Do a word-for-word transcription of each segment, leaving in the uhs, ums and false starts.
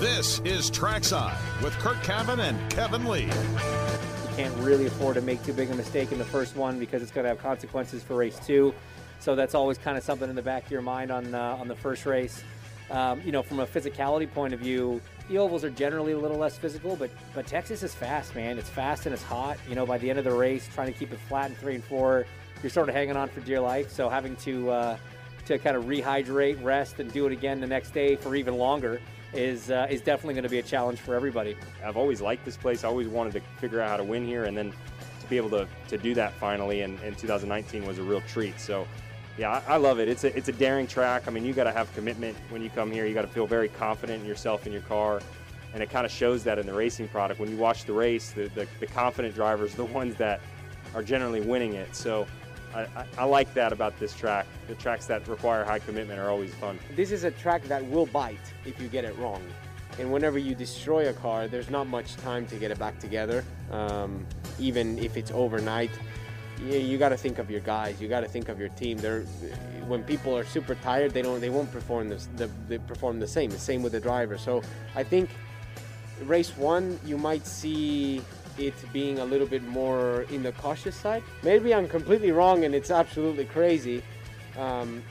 This is Trackside with Kurt Cavan and Kevin Lee. You can't really afford to make too big a mistake in the first one because it's going to have consequences for race two. So that's always kind of something in the back of your mind on uh, on the first race. Um, you know, from a physicality point of view, the ovals are generally a little less physical, but but Texas is fast, man. It's fast and it's hot. You know, by the end of the race, trying to keep it flat in three and four, you're sort of hanging on for dear life. So having to uh, to kind of rehydrate, rest, and do it again the next day for even longer is uh, is definitely going to be a challenge for everybody. I've always liked this place. I always wanted to figure out how to win here, and then to be able to, to do that finally in, in two thousand nineteen was a real treat. So, yeah, I, I love it. It's a, it's a daring track. I mean, you got to have commitment when you come here. You got to feel very confident in yourself and your car, and it kind of shows that in the racing product. When you watch the race, the, the, the confident drivers are the ones that are generally winning it. So I, I, I like that about this track. The tracks that require high commitment are always fun. This is a track that will bite if you get it wrong. And whenever you destroy a car, there's not much time to get it back together. Um, even if it's overnight, you, you got to think of your guys. You got to think of your team. They're, when people are super tired, they don't, they won't perform this, the, they perform the same. The same with the driver. So I think race one, you might see it being a little bit more in the cautious side. Maybe I'm completely wrong and it's absolutely crazy. Um,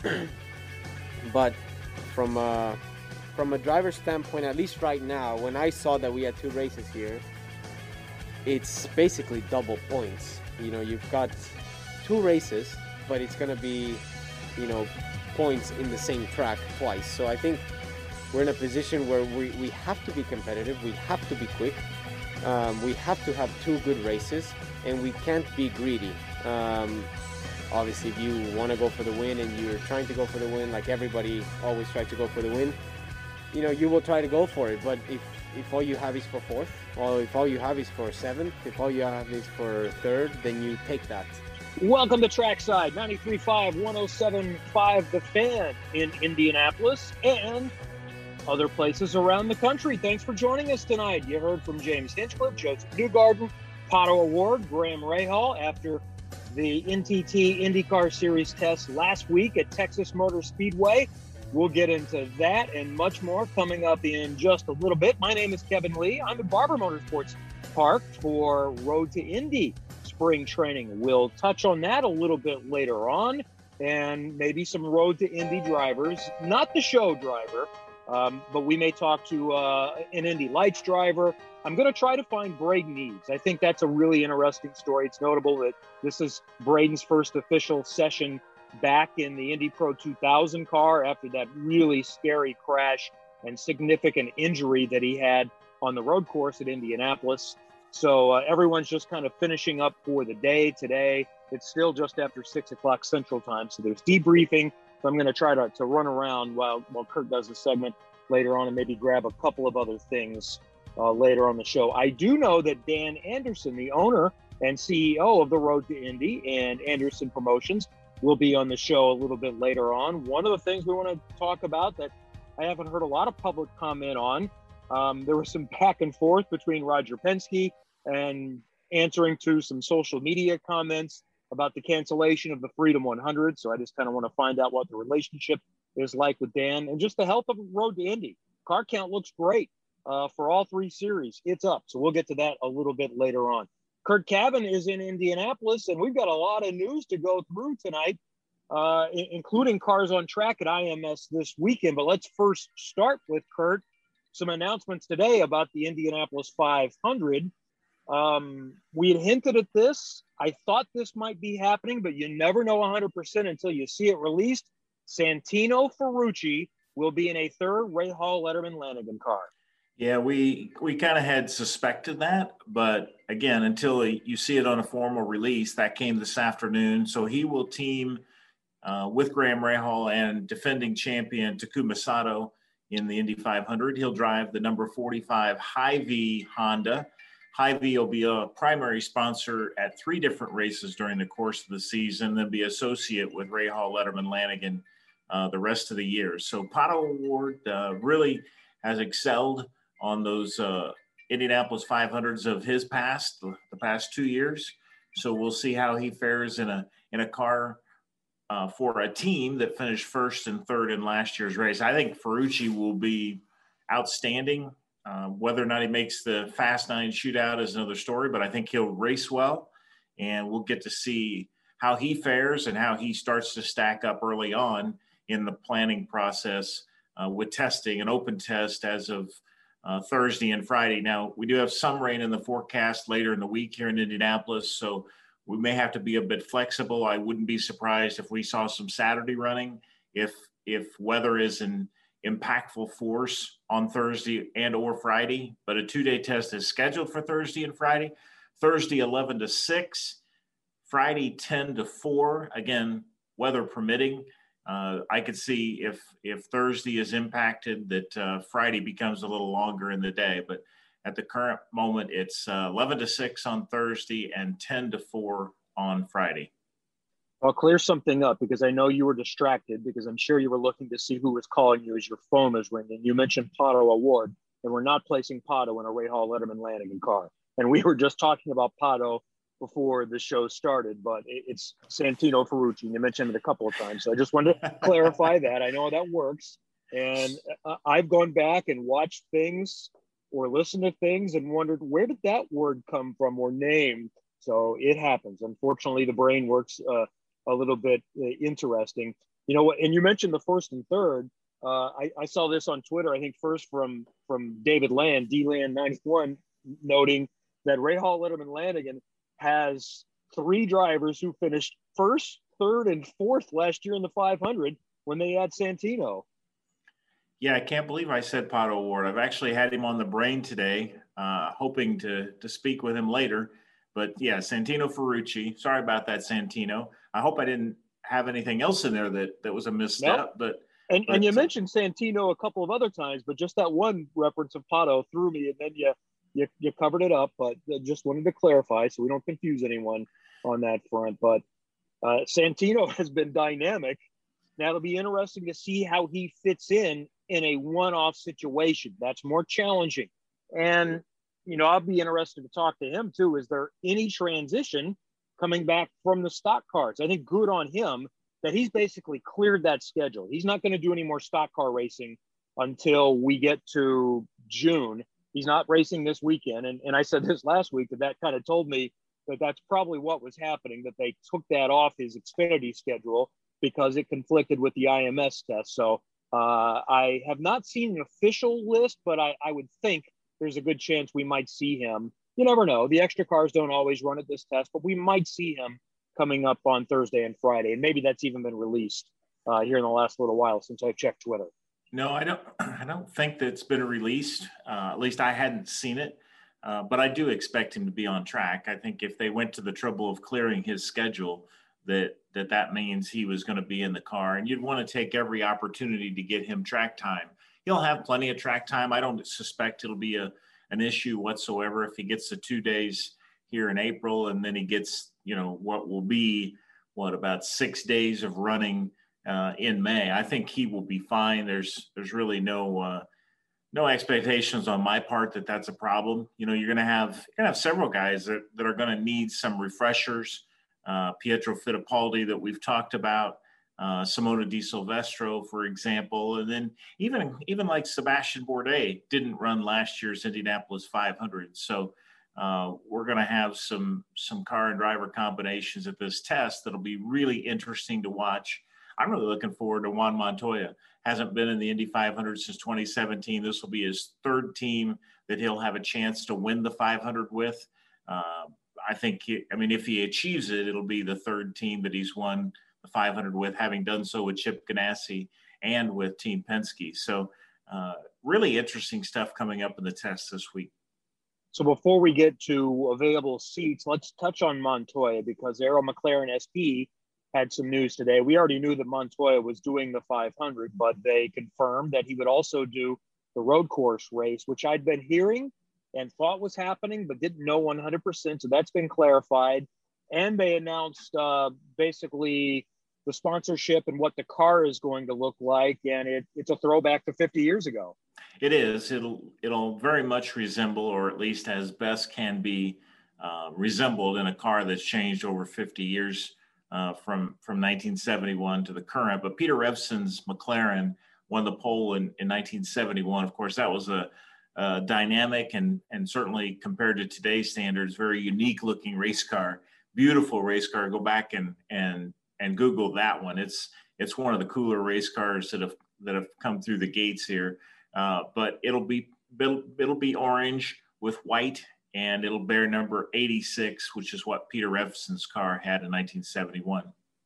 but from a, from a driver's standpoint, at least right now, when I saw that we had two races here, it's basically double points. You know, you've got two races, but it's going to be, you know, points in the same track twice. So I think we're in a position where we, we have to be competitive, we have to be quick. Um, we have to have two good races, and we can't be greedy. Um, obviously, if you want to go for the win and you're trying to go for the win, like everybody always tries to go for the win, you know, you will try to go for it. But if, if all you have is for fourth, or if all you have is for seventh, if all you have is for third, then you take that. Welcome to Trackside, ninety-three point five, one oh seven point five The Fan in Indianapolis and other places around the country. Thanks for joining us tonight. You heard from James Hinchcliffe, Joseph Newgarden, Pato O'Ward, Graham Rahal after the N T T IndyCar Series test last week at Texas Motor Speedway. We'll get into that and much more coming up in just a little bit. My name is Kevin Lee. I'm at Barber Motorsports Park for Road to Indy spring training. We'll touch on that a little bit later on, and maybe some Road to Indy drivers, not the show driver, Um, but we may talk to uh, an Indy Lights driver. I'm going to try to find Braden Eads. I think that's a really interesting story. It's notable that this is Braden's first official session back in the Indy Pro two thousand car after that really scary crash and significant injury that he had on the road course at Indianapolis. So uh, everyone's just kind of finishing up for the day today. It's still just after six o'clock Central Time, so there's debriefing. So I'm going to try to, to run around while, while Kurt does the segment later on and maybe grab a couple of other things uh, later on the show. I do know that Dan Anderson, the owner and C E O of the Road to Indy and Anderson Promotions, will be on the show a little bit later on. One of the things we want to talk about that I haven't heard a lot of public comment on, um, there was some back and forth between Roger Penske and answering to some social media comments about the cancellation of the Freedom one hundred. So I just kind of want to find out what the relationship is like with Dan and just the health of Road to Indy. Car count looks great uh, for all three series. It's up. So we'll get to that a little bit later on. Kurt Cavan is in Indianapolis, and we've got a lot of news to go through tonight, uh, I- including Cars on Track at I M S this weekend. But let's first start with Kurt. Some announcements today about the Indianapolis five hundred. Um, we had hinted at this. I thought this might be happening, but you never know one hundred percent until you see it released. Santino Ferrucci will be in a third Rahal Letterman Lanigan car. Yeah, we we kind of had suspected that, but again, until you see it on a formal release, that came this afternoon. So he will team uh, with Graham Rahal and defending champion Takuma Sato in the Indy five hundred. He'll drive the number forty-five Hy-Vee Honda. Hy-Vee will be a primary sponsor at three different races during the course of the season, then be associate with Rahal Letterman Lanigan uh, the rest of the year. So Pato O'Ward uh, really has excelled on those uh, Indianapolis five hundreds of his past, the, the past two years. So we'll see how he fares in a in a car uh, for a team that finished first and third in last year's race. I think Ferrucci will be outstanding. Uh, whether or not he makes the Fast Nine shootout is another story, but I think he'll race well, and we'll get to see how he fares and how he starts to stack up early on in the planning process uh, with testing, an open test as of uh, Thursday and Friday. Now, we do have some rain in the forecast later in the week here in Indianapolis, so we may have to be a bit flexible. I wouldn't be surprised if we saw some Saturday running if if weather is an impactful force on Thursday and or Friday, but a two-day test is scheduled for Thursday and Friday. Thursday, eleven to six, Friday, ten to four, again, weather permitting. Uh, I could see if if Thursday is impacted that uh, Friday becomes a little longer in the day, but at the current moment, it's uh, eleven to six on Thursday and ten to four on Friday. I'll clear something up because I know you were distracted because I'm sure you were looking to see who was calling you as your phone was ringing. You mentioned Pato O'Ward, and we're not placing Pato in a Ray Hall Letterman Lanigan car. And we were just talking about Pato before the show started, but it's Santino Ferrucci. You mentioned it a couple of times. So I just wanted to clarify that. I know how that works. And I've gone back and watched things or listened to things and wondered, where did that word come from or name? So it happens. Unfortunately, the brain works uh, a little bit uh, interesting. You know what? And you mentioned the first and third. Uh, I, I saw this on Twitter, I think first from, from David Land, D Land ninety-one, noting that Ray Hall Letterman Lanigan has three drivers who finished first, third, and fourth last year in the five hundred when they had Santino. Yeah, I can't believe I said Pato O'Ward. I've actually had him on the brain today, uh, hoping to to speak with him later. But yeah, Santino Ferrucci. Sorry about that, Santino. I hope I didn't have anything else in there that, that was a misstep. Nope. But and but, and you uh, mentioned Santino a couple of other times, but just that one reference of Pato threw me, and then you you, you covered it up. But just wanted to clarify so we don't confuse anyone on that front. But uh, Santino has been dynamic. Now it'll be interesting to see how he fits in in a one-off situation. That's more challenging. And, you know, I'll be interested to talk to him too. Is there any transition coming back from the stock cars? I think good on him that he's basically cleared that schedule. He's not going to do any more stock car racing until we get to June. He's not racing this weekend. And, and I said this last week, that that kind of told me that that's probably what was happening, that they took that off his Xfinity schedule because it conflicted with the I M S test. So uh, I have not seen an official list, but I, I would think there's a good chance we might see him. You never know. The extra cars don't always run at this test, but we might see him coming up on Thursday and Friday. And maybe that's even been released uh, here in the last little while since I've checked Twitter. No, I don't. I don't think that's been released. Uh, at least I hadn't seen it. Uh, but I do expect him to be on track. I think if they went to the trouble of clearing his schedule, that that that means he was going to be in the car, and you'd want to take every opportunity to get him track time. He'll have plenty of track time. I don't suspect it'll be a an issue whatsoever if he gets the two days here in April, and then he gets, you know, what will be what about six days of running uh, in May. I think he will be fine. There's there's really no uh, no expectations on my part that that's a problem. You know, you're going to have you're going to have several guys that, that are going to need some refreshers. Uh, Pietro Fittipaldi that we've talked about, uh, Simona Di Silvestro, for example, and then even even like Sebastian Bourdais didn't run last year's Indianapolis five hundred. So uh, we're going to have some some car and driver combinations at this test that'll be really interesting to watch. I'm really looking forward to Juan Montoya. Hasn't been in the Indy five hundred since twenty seventeen. This will be his third team that he'll have a chance to win the five hundred with. Uh, I think, he, I mean, if he achieves it, it'll be the third team that he's won the five hundred with, having done so with Chip Ganassi and with Team Penske. So uh, really interesting stuff coming up in the test this week. So before we get to available seats, let's touch on Montoya because Arrow McLaren S P had some news today. We already knew that Montoya was doing the five hundred, but they confirmed that he would also do the road course race, which I'd been hearing and thought was happening, but didn't know one hundred percent. So that's been clarified. And they announced uh, basically the sponsorship and what the car is going to look like. And it, it's a throwback to fifty years ago. It is. It'll, it'll very much resemble, or at least as best can be uh, resembled in a car that's changed over fifty years uh, from, from nineteen seventy-one to the current. But Peter Revson's McLaren won the pole in, in nineteen seventy-one. Of course, that was a, a dynamic and, and certainly compared to today's standards, very unique looking race car, beautiful race car. Go back and, and, and Google that one. It's, it's one of the cooler race cars that have, that have come through the gates here. Uh, but it'll be, it'll, it'll be orange with white, and it'll bear number eighty-six, which is what Peter Revson's car had in nineteen seventy-one.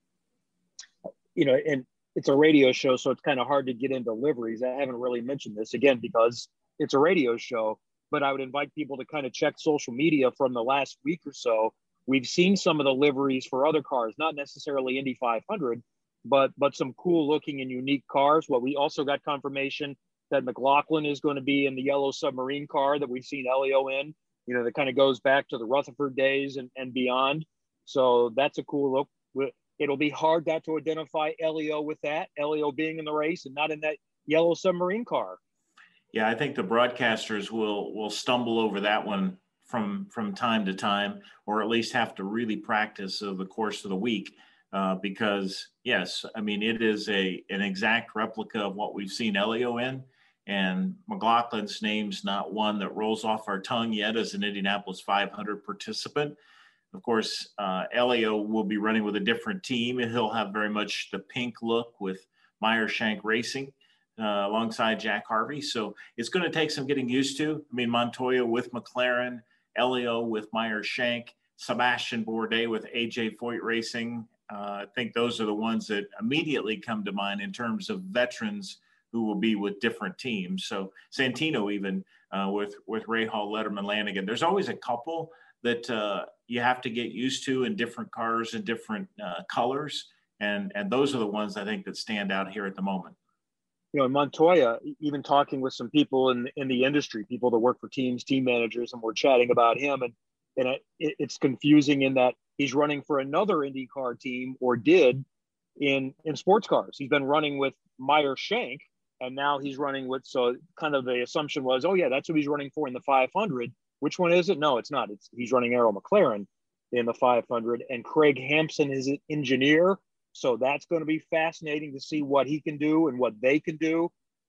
You know, and it's a radio show, so it's kind of hard to get into liveries. I haven't really mentioned this again because it's a radio show, but I would invite people to kind of check social media from the last week or so. We've seen some of the liveries for other cars, not necessarily Indy five hundred, but but some cool looking and unique cars. What we also got confirmation that McLaughlin is going to be in the yellow submarine car that we've seen Elio in. You know, that kind of goes back to the Rutherford days and, and beyond. So that's a cool look. It'll be hard not to identify Elio with that, Elio being in the race and not in that yellow submarine car. Yeah, I think the broadcasters will will stumble over that one from from time to time, or at least have to really practice over the course of the week. Uh, because, yes, I mean, it is a an exact replica of what we've seen Elio in. And McLaughlin's name's not one that rolls off our tongue yet as an Indianapolis five hundred participant. Of course, uh, Elio will be running with a different team, and he'll have very much the pink look with Meyer Shank Racing uh, alongside Jack Harvey. So it's going to take some getting used to. I mean, Montoya with McLaren, Elio with Meyer Shank, Sebastian Bourdais with A J Foyt Racing. Uh, I think those are the ones that immediately come to mind in terms of veterans who will be with different teams. So Santino even uh, with, with Rahal, Letterman, Lanigan. There's always a couple that uh, you have to get used to in different cars and different uh, colors. And, and those are the ones I think that stand out here at the moment. You know, Montoya, even talking with some people in, in the industry, people that work for teams, team managers, and we're chatting about him. And, and it, it's confusing in that he's running for another IndyCar team, or did, in, in sports cars. He's been running with Meyer Shank, and now he's running with, so kind of the assumption was, oh yeah, that's who he's running for in the five hundred. Which one is it? No, it's not. It's he's running Arrow McLaren in the five hundred, and Craig Hampson is an engineer. So that's going to be fascinating to see what he can do and what they can do.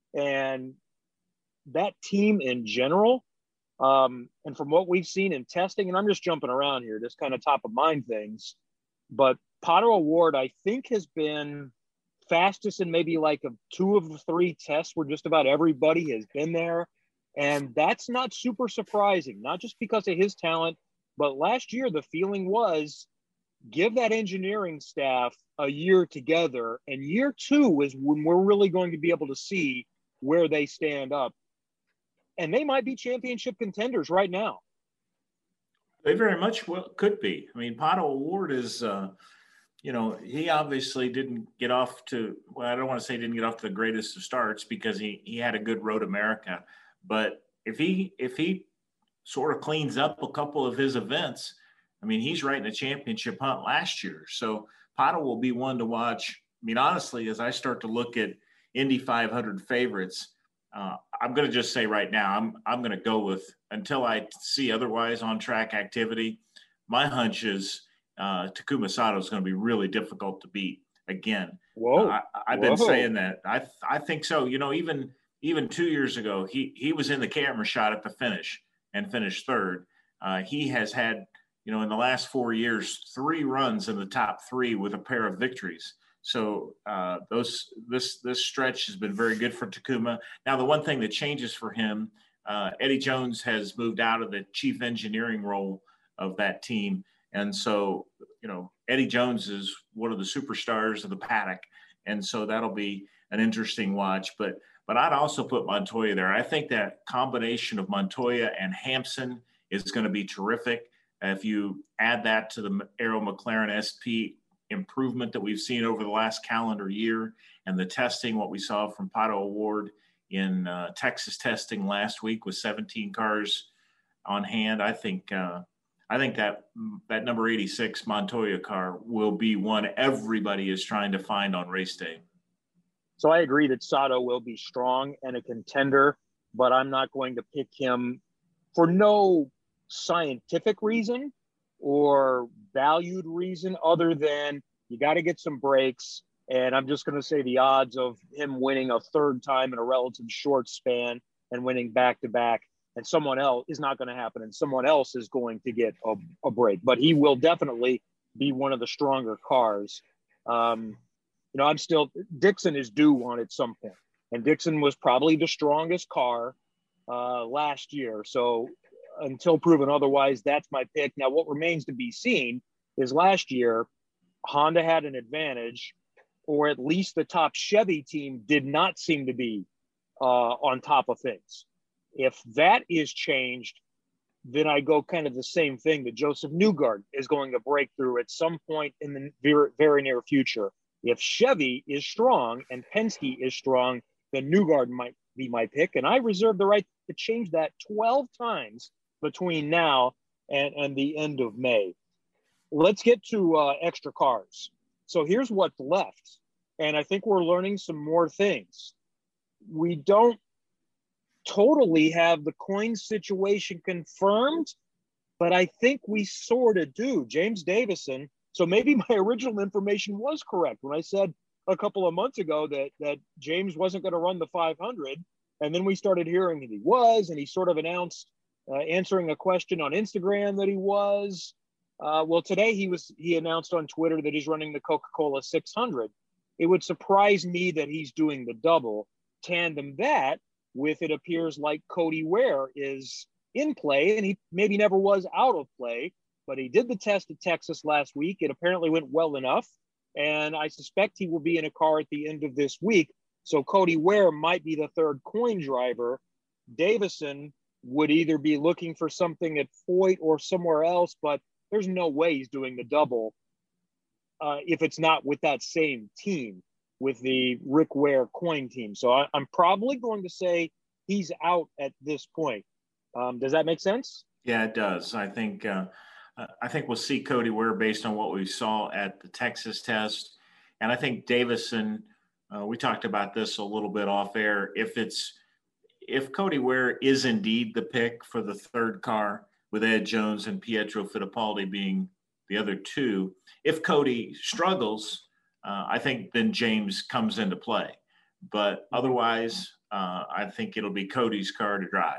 And that team in general, um, and from what we've seen in testing, and I'm just jumping around here, just kind of top of mind things, but Pato O'Ward, I think, has been fastest in maybe like a two of the three tests where just about everybody has been there. And that's not super surprising, not just because of his talent, but last year the feeling was give that engineering staff a year together, and year two is when we're really going to be able to see where they stand up. And they might be championship contenders right now. They very much well, could be. I mean, Pato O'Ward is, uh, you know, he obviously didn't get off to, well, I don't want to say he didn't get off to the greatest of starts because he, he had a good Road America. But if he if he sort of cleans up a couple of his events, I mean, he's right in the championship hunt last year. So Pato will be one to watch. I mean, honestly, as I start to look at Indy five hundred favorites, uh, I'm going to just say right now, I'm I'm going to go with, until I see otherwise on track activity, my hunch is uh, Takuma Sato is going to be really difficult to beat again. Whoa! Uh, I, I've Whoa. been saying that. I I think so. You know, even even two years ago, he he was in the camera shot at the finish and finished third. Uh, he has had, you know, in the last four years, three runs in the top three with a pair of victories. So uh, those this this stretch has been very good for Takuma. Now, the one thing that changes for him, uh, Eddie Jones has moved out of the chief engineering role of that team. And so, you know, Eddie Jones is one of the superstars of the paddock. And so that'll be an interesting watch. But but I'd also put Montoya there. I think that combination of Montoya and Hampson is going to be terrific. If you add that to the Arrow McLaren S P improvement that we've seen over the last calendar year and the testing, what we saw from Pato O'Ward in uh, Texas testing last week with seventeen cars on hand, I think uh, I think that that number eighty-six Montoya car will be one everybody is trying to find on race day. So I agree that Sato will be strong and a contender, but I'm not going to pick him for no scientific reason or valued reason other than you got to get some breaks. And I'm just going to say the odds of him winning a third time in a relative short span and winning back to back, and someone else is not going to happen, and someone else is going to get a, a break. But he will definitely be one of the stronger cars. Um, you know, I'm still Dixon is due one at some point, and Dixon was probably the strongest car uh, last year. So until proven otherwise, that's my pick. Now, what remains to be seen is last year Honda had an advantage, or at least the top Chevy team did not seem to be uh, on top of things. If that is changed, then I go kind of the same thing that Joseph Newgarden is going to break through at some point in the very, very near future. If Chevy is strong and Penske is strong, then Newgarden might be my pick. And I reserve the right to change that twelve times between now and, and the end of May. Let's get to uh, extra cars. So here's what's left, and I think we're learning some more things. We don't totally have the coin situation confirmed, but I think we sort of do. James Davison, so maybe my original information was correct when I said a couple of months ago that, that James wasn't going to run the five hundred, and then we started hearing that he was, and he sort of announced, uh, answering a question on Instagram, that he was. Uh, well, today he was he announced on Twitter that he's running the Coca-Cola six hundred. It would surprise me that he's doing the double. Tandem that with, it appears like Cody Ware is in play, and he maybe never was out of play, but he did the test at Texas last week. It apparently went well enough, and I suspect he will be in a car at the end of this week. So Cody Ware might be the third coin driver. Davison would either be looking for something at Foyt or somewhere else, but there's no way he's doing the double uh, if it's not with that same team, with the Rick Ware coin team. So I, I'm probably going to say he's out at this point. Um, does that make sense? Yeah, it does. I think uh, I think we'll see Cody Ware based on what we saw at the Texas test, and I think Davison. Uh, we talked about this a little bit off air. If it's if Cody Ware is indeed the pick for the third car, with Ed Jones and Pietro Fittipaldi being the other two, if Cody struggles, uh, I think then James comes into play. But otherwise, uh, I think it'll be Cody's car to drive.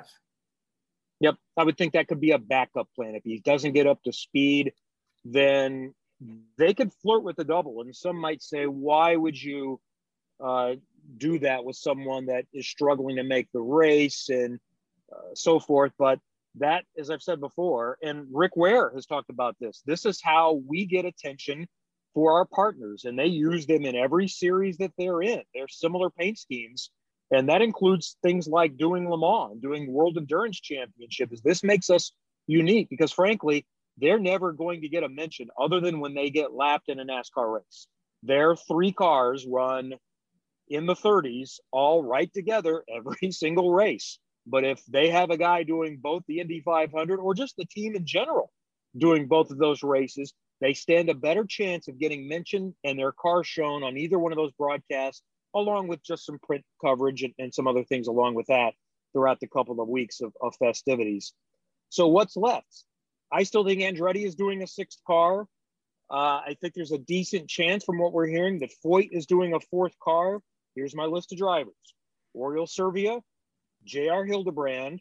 Yep, I would think that could be a backup plan. If he doesn't get up to speed, then they could flirt with the double. And some might say, why would you uh, do that with someone that is struggling to make the race and uh, so forth? But that, as I've said before, and Rick Ware has talked about this, this is how we get attention for our partners, and they use them in every series that they're in. They're similar paint schemes, and that includes things like doing Le Mans, doing World Endurance Championships. This makes us unique because, frankly, they're never going to get a mention other than when they get lapped in a NASCAR race. Their three cars run in the thirties, all right together every single race. But if they have a guy doing both the Indy five hundred or just the team in general doing both of those races, they stand a better chance of getting mentioned and their car shown on either one of those broadcasts, along with just some print coverage and, and some other things along with that throughout the couple of weeks of, of festivities. So what's left? I still think Andretti is doing a sixth car. Uh, I think there's a decent chance from what we're hearing that Foyt is doing a fourth car. Here's my list of drivers: Oriol Servia, J R Hildebrand,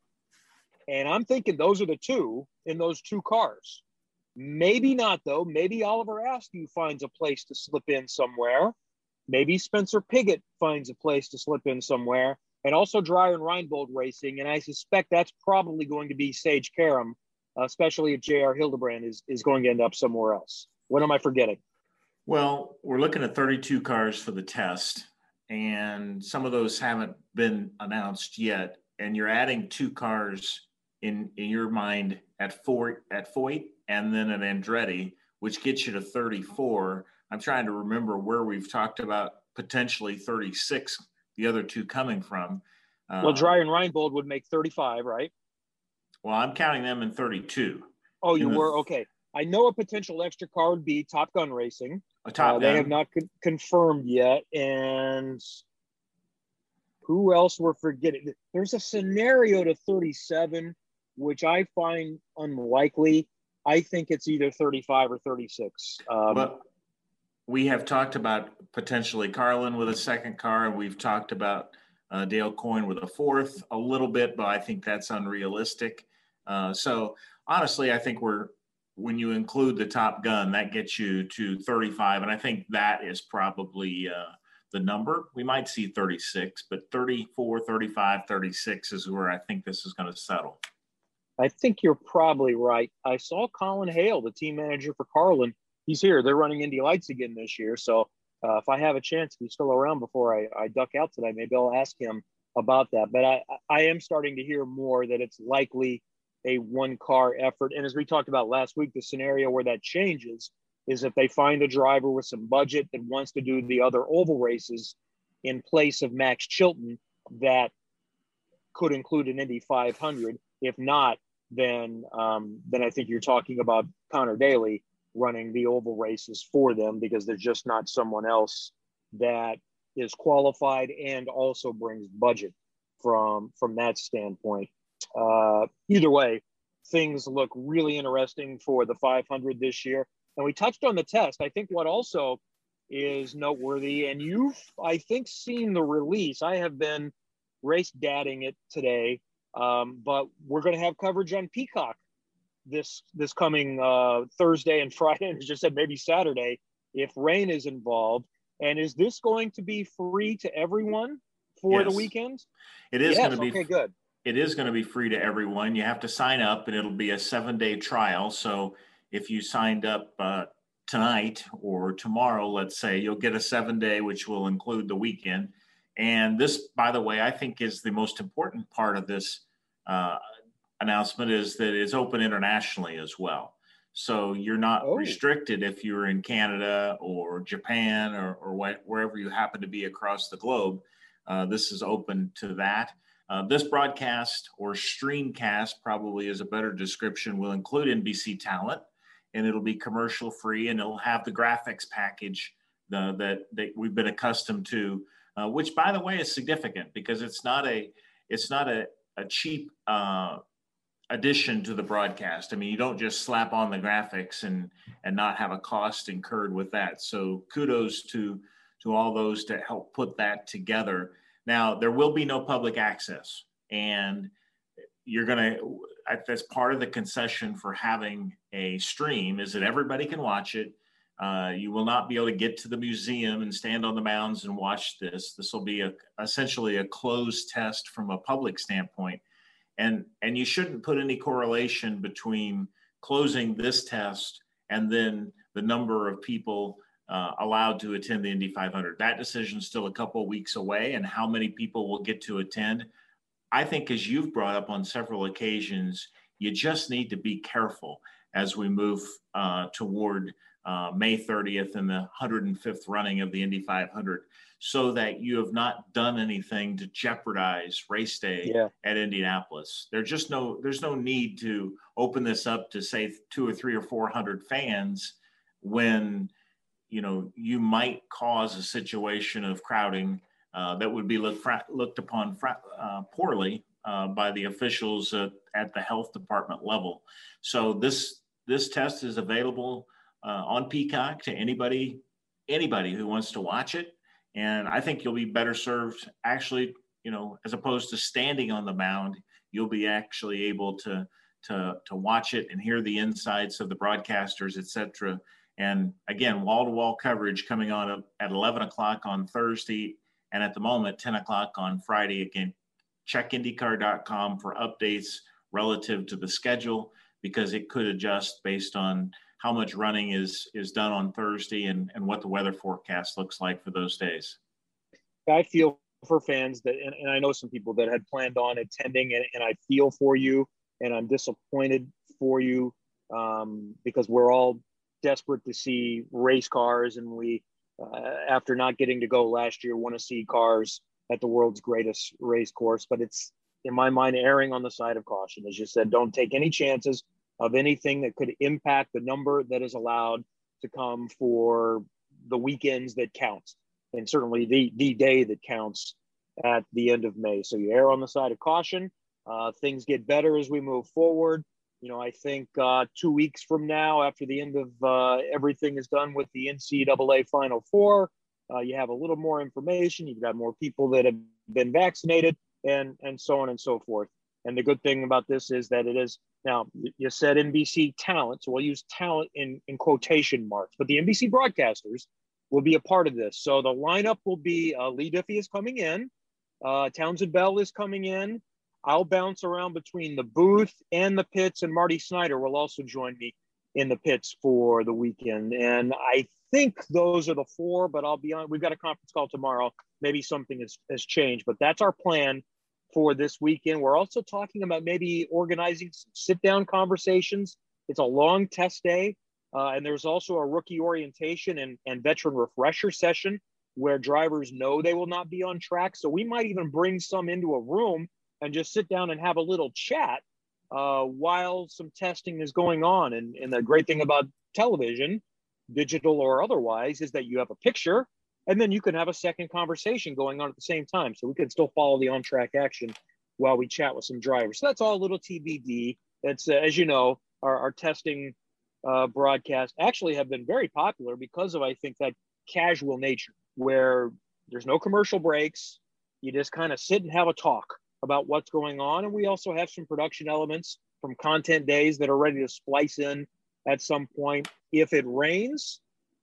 and I'm thinking those are the two in those two cars. Maybe not, though. Maybe Oliver Askew finds a place to slip in somewhere. Maybe Spencer Pigot finds a place to slip in somewhere. And also Dreyer and Reinbold Racing, and I suspect that's probably going to be Sage Karam, especially if J R Hildebrand is, is going to end up somewhere else. What am I forgetting? Well, we're looking at thirty-two cars for the test, and some of those haven't been announced yet. And you're adding two cars in, in your mind at Fort, at Foyt and then at Andretti, which gets you to thirty-four. I'm trying to remember where we've talked about potentially thirty-six, the other two coming from. Uh, Well, Dreyer and Reinbold would make thirty-five, right? Well, I'm counting them in thirty-two. Oh, you In the- were? Okay. I know a potential extra car would be Top Gun Racing. A Top Uh, they Gun. have not con- confirmed yet. And who else we're forgetting? There's a scenario to thirty-seven, which I find unlikely. I think it's either thirty-five or thirty-six. Um, Well, we have talked about potentially Carlin with a second car, and we've talked about uh, Dale Coyne with a fourth a little bit, but I think that's unrealistic. Uh, so honestly, I think we're, when you include the Top Gun, that gets you to thirty-five. And I think that is probably uh, the number. We might see thirty-six, but thirty-four, thirty-five, thirty-six is where I think this is going to settle. I think you're probably right. I saw Colin Hale, the team manager for Carlin. He's here. They're running Indy Lights again this year. So uh, if I have a chance, if he's still around before I, I duck out today, maybe I'll ask him about that. But I, I am starting to hear more that it's likely a one car effort. And as we talked about last week, the scenario where that changes is if they find a driver with some budget that wants to do the other oval races in place of Max Chilton, that could include an Indy five hundred. If not, then um, then I think you're talking about Connor Daly running the oval races for them, because there's just not someone else that is qualified and also brings budget from from that standpoint. Uh, either way, things look really interesting for the five hundred this year. And we touched on the test. I think what also is noteworthy, and you've, I think, seen the release. I have been race dadding it today, um, but we're going to have coverage on Peacock this this coming uh, Thursday and Friday, and as just said, maybe Saturday, if rain is involved. And is this going to be free to everyone for Yes. the weekend? It is Yes, going to be okay, good. It is going to be free to everyone. You have to sign up, and it'll be a seven-day trial. So if you signed up uh, tonight or tomorrow, let's say, you'll get a seven-day, which will include the weekend. And this, by the way, I think is the most important part of this uh, announcement, is that it's open internationally as well. So you're not Oh. restricted if you're in Canada or Japan or, or wh- wherever you happen to be across the globe. Uh, this is open to that. Uh, this broadcast, or streamcast probably is a better description, will include N B C talent, and it'll be commercial free, and it'll have the graphics package uh, that, that we've been accustomed to, uh, which, by the way, is significant because it's not a it's not a, a cheap uh, addition to the broadcast. I mean, you don't just slap on the graphics and and not have a cost incurred with that. So kudos to to all those to help put that together. Now, there will be no public access, and you're going to, that's part of the concession for having a stream, is that everybody can watch it. Uh, you will not be able to get to the museum and stand on the mounds and watch this. This will be a, essentially a closed test from a public standpoint. And, and you shouldn't put any correlation between closing this test and then the number of people Uh, allowed to attend the Indy five hundred. That decision is still a couple of weeks away, and how many people will get to attend. I think, as you've brought up on several occasions, you just need to be careful as we move uh, toward uh, May thirtieth and the one hundred fifth running of the Indy five hundred, so that you have not done anything to jeopardize race day Yeah. at Indianapolis. There's just no, there's no need to open this up to say two or three or four hundred fans when you know, you might cause a situation of crowding uh, that would be look, fra- looked upon fra- uh, poorly uh, by the officials uh, at the health department level. So this this test is available uh, on Peacock to anybody anybody who wants to watch it, and I think you'll be better served actually. You know, as opposed to standing on the mound, you'll be actually able to to to watch it and hear the insights of the broadcasters, et cetera. And again, wall-to-wall coverage coming on at eleven o'clock on Thursday, and at the moment, ten o'clock on Friday. Again, check IndyCar dot com for updates relative to the schedule, because it could adjust based on how much running is is done on Thursday and, and what the weather forecast looks like for those days. I feel for fans that, and, and I know some people that had planned on attending, and, and I feel for you, and I'm disappointed for you um, because we're all desperate to see race cars, and we, uh, after not getting to go last year, want to see cars at the world's greatest race course. But it's, in my mind, erring on the side of caution. As you said, don't take any chances of anything that could impact the number that is allowed to come for the weekends that counts, and certainly the the day that counts at the end of May. So you err on the side of caution. Uh, things get better as we move forward. You know, I think uh, two weeks from now, after the end of uh, everything is done with the N C double A Final Four, uh, you have a little more information. You've got more people that have been vaccinated, and and so on and so forth. And the good thing about this is that it is now. You said N B C talent, so we'll use talent in in quotation marks. But the N B C broadcasters will be a part of this. So the lineup will be uh, Lee Diffie is coming in, uh, Townsend Bell is coming in. I'll bounce around between the booth and the pits, and Marty Snyder will also join me in the pits for the weekend. And I think those are the four, but I'll be on. We've got a conference call tomorrow. Maybe something has, has changed, but that's our plan for this weekend. We're also talking about maybe organizing some sit-down conversations. It's a long test day, uh, and there's also a rookie orientation and, and veteran refresher session where drivers know they will not be on track. So we might even bring some into a room and just sit down and have a little chat uh, while some testing is going on. And, and the great thing about television, digital or otherwise, is that you have a picture and then you can have a second conversation going on at the same time. So we can still follow the on-track action while we chat with some drivers. So that's all a little T B D. That's, uh, as you know, our, our testing uh, broadcasts actually have been very popular because of, I think, that casual nature where there's no commercial breaks. You just kind of sit and have a talk about what's going on. And we also have some production elements from content days that are ready to splice in at some point. If it rains,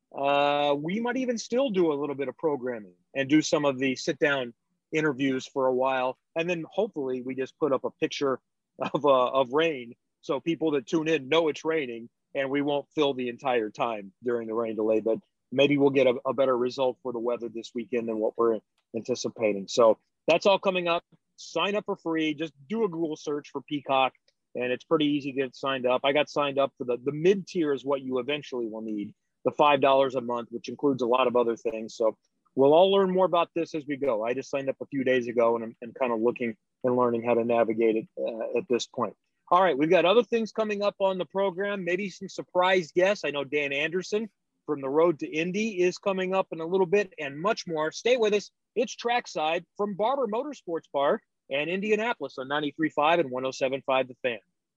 uh, we might even still do a little bit of programming and do some of the sit down interviews for a while. And then hopefully we just put up a picture of, uh, of rain. So people that tune in know it's raining and we won't fill the entire time during the rain delay, but maybe we'll get a, a better result for the weather this weekend than what we're anticipating. So that's all coming up. Sign up for free. Just do a Google search for Peacock, and it's pretty easy to get signed up. I got signed up for the, the mid-tier is what you eventually will need, the five dollars a month, which includes a lot of other things. So we'll all learn more about this as we go. I just signed up a few days ago, and I'm, I'm kind of looking and learning how to navigate it uh, at this point. All right, we've got other things coming up on the program, maybe some surprise guests. I know Dan Anderson from the Road to Indy is coming up in a little bit, and much more. Stay with us. It's Trackside from Barber Motorsports Park and Indianapolis on ninety-three point five and one oh seven point five The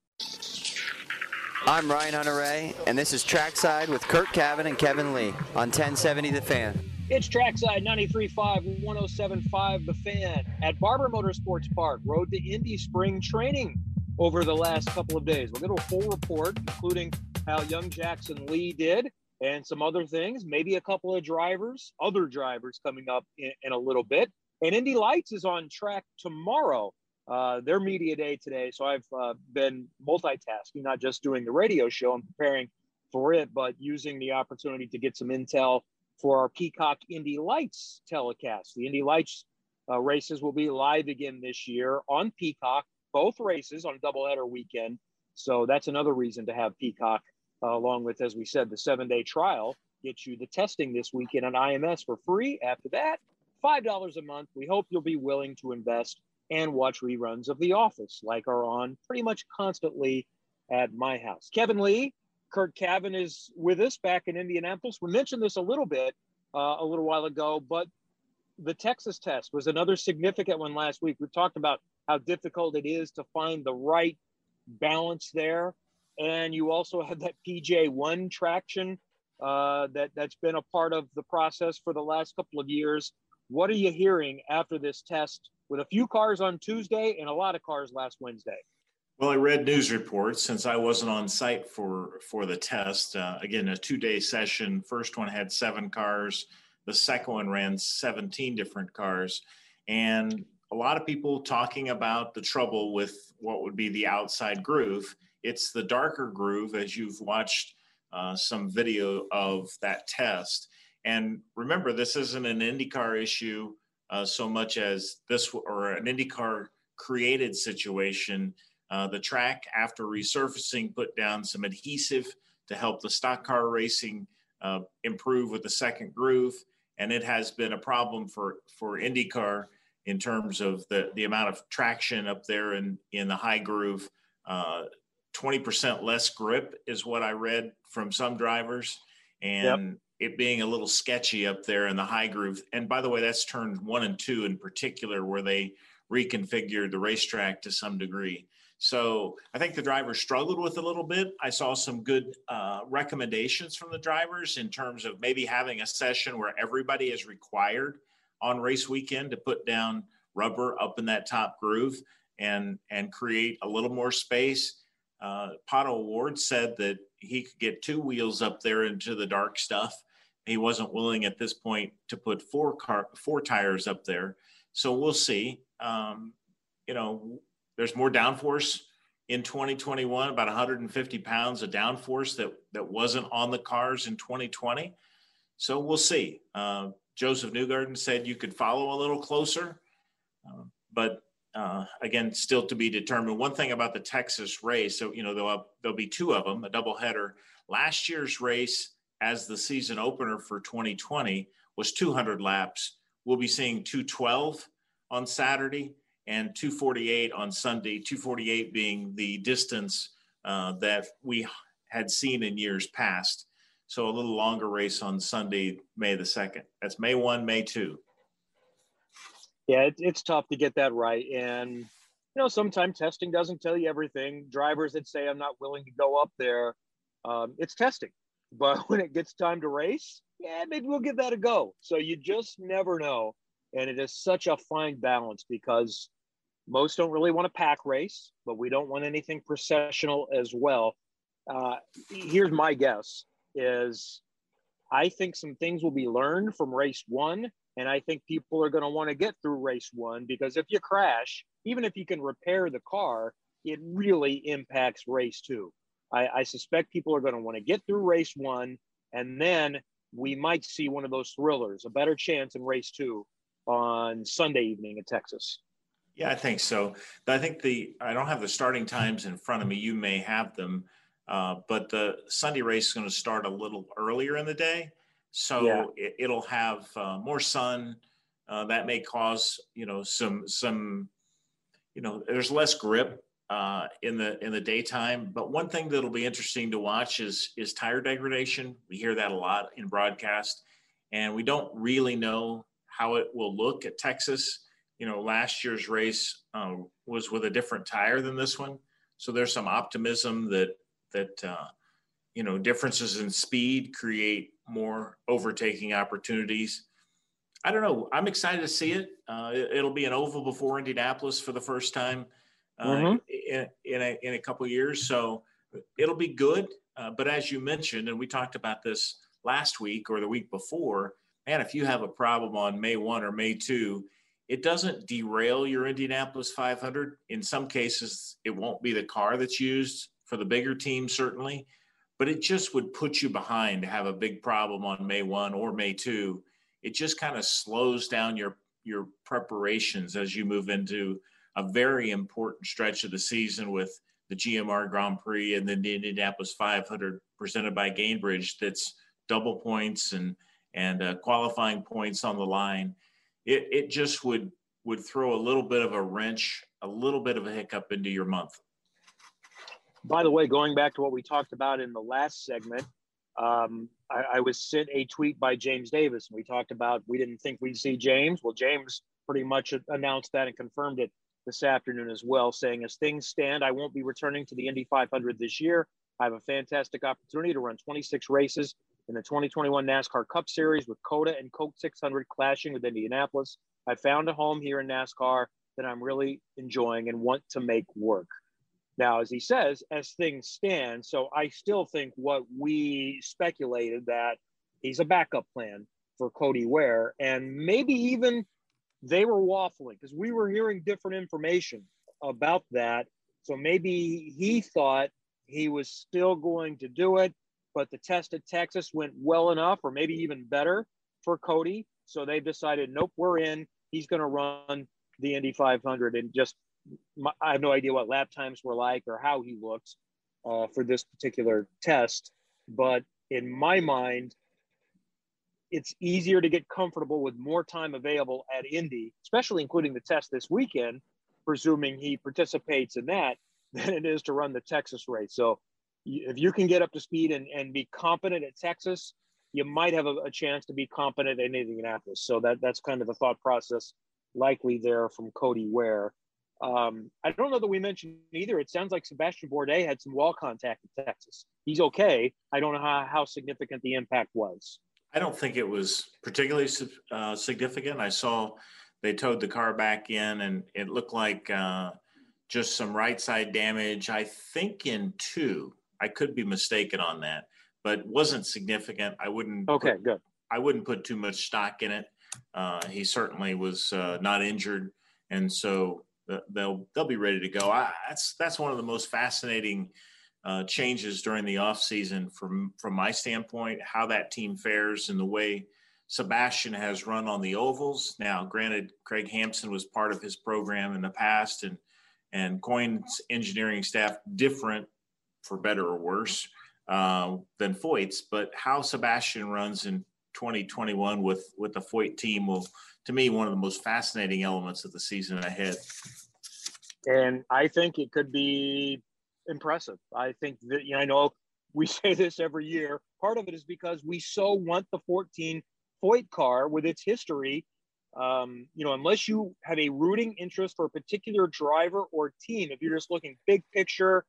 Fan. I'm Ryan Hunter-Ray, and this is Trackside with Kurt Cavan and Kevin Lee on ten seventy The Fan. It's Trackside ninety-three point five, one oh seven point five The Fan at Barber Motorsports Park. Road to Indy spring training over the last couple of days. We'll get a full report, including how young Jackson Lee did and some other things, maybe a couple of drivers, other drivers coming up in, in a little bit. And Indy Lights is on track tomorrow. Uh, their media day today. So I've uh, been multitasking, not just doing the radio show and preparing for it, but using the opportunity to get some intel for our Peacock Indy Lights telecast. The Indy Lights uh, races will be live again this year on Peacock, both races on a doubleheader weekend. So that's another reason to have Peacock, uh, along with, as we said, the seven-day trial gets you the testing this weekend on I M S for free. After that, five dollars a month. We hope you'll be willing to invest and watch reruns of The Office, like are on pretty much constantly at my house. Kevin Lee, Kurt Cavan is with us back in Indianapolis. We mentioned this a little bit uh, a little while ago, but the Texas test was another significant one last week. We've talked about how difficult it is to find the right balance there. And you also had that P J one traction uh, that, that's been a part of the process for the last couple of years. What are you hearing after this test with a few cars on Tuesday and a lot of cars last Wednesday? Well, I read news reports since I wasn't on site for, for the test. Uh, again, a two-day session. First one had seven cars. The second one ran seventeen different cars. And a lot of people talking about the trouble with what would be the outside groove. It's the darker groove, as you've watched uh, some video of that test. And remember, this isn't an IndyCar issue uh, so much as this, or an IndyCar created situation. Uh, the track, after resurfacing, put down some adhesive to help the stock car racing uh, improve with the second groove. And it has been a problem for, for IndyCar in terms of the, the amount of traction up there in, in the high groove. Uh, twenty percent less grip is what I read from some drivers. And yep. It being a little sketchy up there in the high groove. And by the way, that's turns one and two in particular, where they reconfigured the racetrack to some degree. So I think the drivers struggled with a little bit. I saw some good uh, recommendations from the drivers in terms of maybe having a session where everybody is required on race weekend to put down rubber up in that top groove and, and create a little more space. Uh, Pato O'Ward said that he could get two wheels up there into the dark stuff. He wasn't willing at this point to put four car, four tires up there. So we'll see. Um, you know, there's more downforce in twenty twenty-one, about one hundred fifty pounds of downforce that, that wasn't on the cars in twenty twenty. So we'll see. Uh, Joseph Newgarden said you could follow a little closer, uh, but uh, again, still to be determined. One thing about the Texas race, so, you know, there'll, there'll be two of them, a doubleheader. Last year's race as the season opener for twenty twenty was two hundred laps. We'll be seeing two twelve on Saturday and two forty-eight on Sunday, two forty-eight being the distance uh, that we had seen in years past. So a little longer race on Sunday, May the second. That's May first, May second. Yeah, it, it's tough to get that right. And, you know, sometimes testing doesn't tell you everything. Drivers that say, I'm not willing to go up there, um, it's testing. But when it gets time to race, yeah, maybe we'll give that a go. So you just never know. And it is such a fine balance because most don't really want to pack race, but we don't want anything processional as well. Uh, here's my guess is I think some things will be learned from race one. And I think people are going to want to get through race one because if you crash, even if you can repair the car, it really impacts race two. I, I suspect people are going to want to get through race one, and then we might see one of those thrillers, a better chance in race two on Sunday evening in Texas. Yeah, I think so. I think the, I don't have the starting times in front of me. You may have them, uh, but the Sunday race is going to start a little earlier in the day. So yeah. it, it'll have uh, more sun. Uh, that may cause, you know, some, some, you know, there's less grip uh, in the, in the daytime. But one thing that'll be interesting to watch is, is tire degradation. We hear that a lot in broadcast, and we don't really know how it will look at Texas. You know, last year's race uh, was with a different tire than this one. So there's some optimism that, that, uh, you know, differences in speed create more overtaking opportunities. I don't know. I'm excited to see it. Uh, it it'll be an oval before Indianapolis for the first time uh, mm-hmm. in, in, a, in a couple of years. So it'll be good. Uh, but as you mentioned, and we talked about this last week or the week before, man, if you have a problem on May first or May second, it doesn't derail your Indianapolis five hundred. In some cases, it won't be the car that's used for the bigger team, certainly. But it just would put you behind to have a big problem on May first or May second. It just kind of slows down your, your preparations as you move into a very important stretch of the season with the G M R Grand Prix and then the Indianapolis five hundred presented by Gainbridge. That's double points and, and uh, qualifying points on the line. It, it just would, would throw a little bit of a wrench, a little bit of a hiccup into your month. By the way, going back to what we talked about in the last segment, um, I, I was sent a tweet by James Davis. And we talked about we didn't think we'd see James. Well, James pretty much announced that and confirmed it this afternoon as well, saying, as things stand, I won't be returning to the Indy five hundred this year. I have a fantastic opportunity to run twenty-six races in the twenty twenty-one NASCAR Cup Series with COTA and Coke six hundred clashing with Indianapolis. I found a home here in NASCAR that I'm really enjoying and want to make work. Now, as he says, as things stand, so I still think what we speculated that he's a backup plan for Cody Ware, and maybe even they were waffling because we were hearing different information about that. So maybe he thought he was still going to do it, but the test at Texas went well enough or maybe even better for Cody. So they've decided, nope, we're in. He's going to run the Indy five hundred and just I have no idea what lap times were like or how he looked uh, for this particular test. But in my mind, it's easier to get comfortable with more time available at Indy, especially including the test this weekend, presuming he participates in that, than it is to run the Texas race. So if you can get up to speed and, and be competent at Texas, you might have a, a chance to be competent in Indianapolis. So that that's kind of the thought process likely there from Cody Ware. Um, I don't know that we mentioned either. It sounds like Sebastian Bourdais had some wall contact in Texas. He's okay. I don't know how, how significant the impact was. I don't think it was particularly uh, significant. I saw they towed the car back in, and it looked like uh, just some right side damage, I think in two. I could be mistaken on that, but wasn't significant. I wouldn't. Okay, put, good. I wouldn't put too much stock in it. Uh, he certainly was uh, not injured, and so they'll they'll be ready to go. I, that's that's one of the most fascinating uh, changes during the offseason from from my standpoint, how that team fares and the way Sebastian has run on the ovals. Now, granted, Craig Hampson was part of his program in the past, and and Coyne's engineering staff different, for better or worse, uh, than Foyt's. But how Sebastian runs in twenty twenty-one with with the Foyt team will, to me, one of the most fascinating elements of the season ahead. And I think it could be impressive. I think that, you know, I know we say this every year. Part of it is because we so want the fourteen Foyt car with its history. Um, you know, unless you have a rooting interest for a particular driver or team, if you're just looking big picture,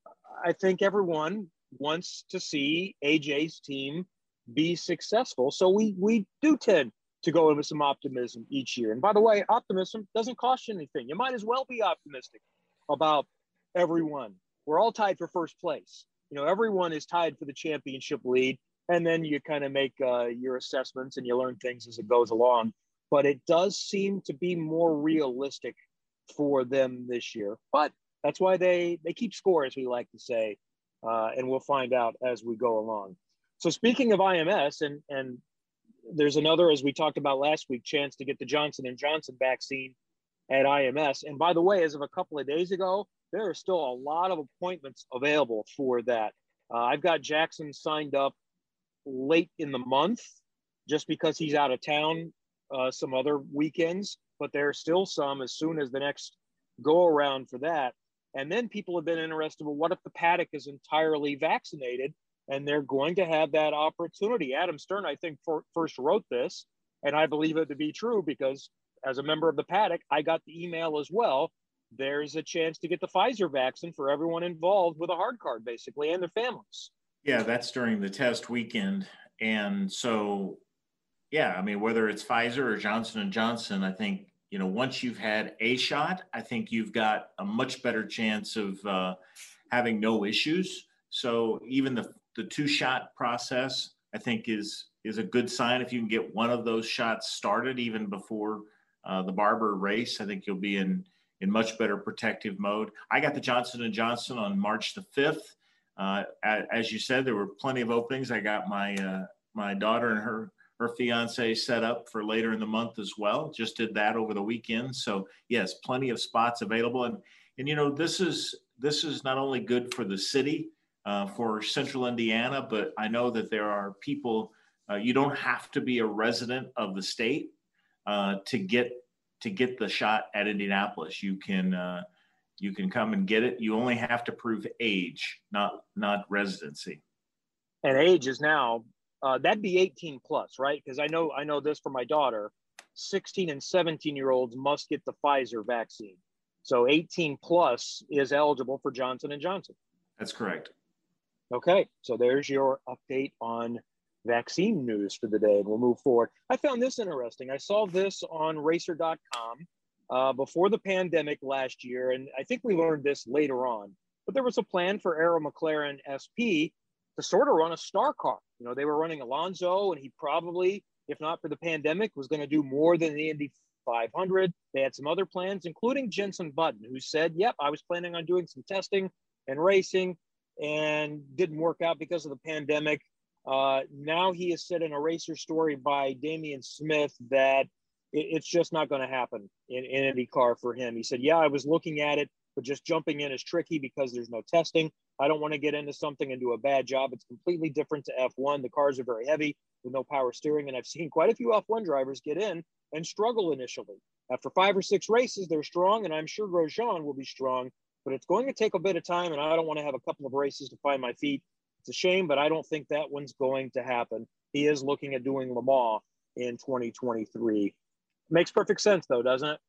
I think everyone wants to see A J's team be successful. So we we do tend to go in with some optimism each year. And by the way, optimism doesn't cost you anything. You might as well be optimistic about everyone. We're all tied for first place. You know, everyone is tied for the championship lead. And then you kind of make uh, your assessments and you learn things as it goes along. But it does seem to be more realistic for them this year. But that's why they, they keep score, as we like to say. Uh, and we'll find out as we go along. So speaking of I M S, and, and there's another, as we talked about last week, chance to get the Johnson and Johnson vaccine at I M S. And by the way, as of a couple of days ago, there are still a lot of appointments available for that. Uh, I've got Jackson signed up late in the month just because he's out of town uh, some other weekends, but there are still some as soon as the next go around for that. And then people have been interested, well, what if the paddock is entirely vaccinated and they're going to have that opportunity? Adam Stern, I think, for, first wrote this, and I believe it to be true because as a member of the paddock, I got the email as well. There's a chance to get the Pfizer vaccine for everyone involved with a hard card, basically, and their families. Yeah, that's during the test weekend. And so, yeah, I mean, whether it's Pfizer or Johnson and Johnson, I think, you know, once you've had a shot, I think you've got a much better chance of uh, having no issues. So even the, the two-shot process, I think, is is a good sign. If you can get one of those shots started even before uh, the Barber race, I think you'll be in in much better protective mode. I got the Johnson and Johnson on March the fifth. Uh, as you said, there were plenty of openings. I got my uh, my daughter and her her fiance set up for later in the month as well. Just did that over the weekend. So yes, plenty of spots available. And and you know, this is this is not only good for the city, uh, for Central Indiana, but I know that there are people. Uh, you don't have to be a resident of the state uh, to get to get the shot at Indianapolis. You can. Uh, You can come and get it. You only have to prove age, not not residency. And age is now uh, that'd be eighteen plus, right? Because I know I know this for my daughter. sixteen and seventeen year olds must get the Pfizer vaccine. So eighteen plus is eligible for Johnson and Johnson. That's correct. Okay, so there's your update on vaccine news for the day, and we'll move forward. I found this interesting. I saw this on racer dot com. Uh, before the pandemic last year, and I think we learned this later on, but there was a plan for Arrow McLaren S P to sort of run a star car. You know, they were running Alonso, and he probably, if not for the pandemic, was going to do more than the Indy five hundred. They had some other plans, including Jenson Button, who said, yep, I was planning on doing some testing and racing, and didn't work out because of the pandemic. Uh, now he has said in a racer story by Damian Smith that it's just not going to happen in, in IndyCar for him. He said, yeah, I was looking at it, but just jumping in is tricky because there's no testing. I don't want to get into something and do a bad job. It's completely different to F one. The cars are very heavy with no power steering. And I've seen quite a few F one drivers get in and struggle initially. After five or six races, they're strong. And I'm sure Grosjean will be strong, but it's going to take a bit of time. And I don't want to have a couple of races to find my feet. It's a shame, but I don't think that one's going to happen. He is looking at doing Le Mans in twenty twenty-three. Makes perfect sense, though, doesn't it?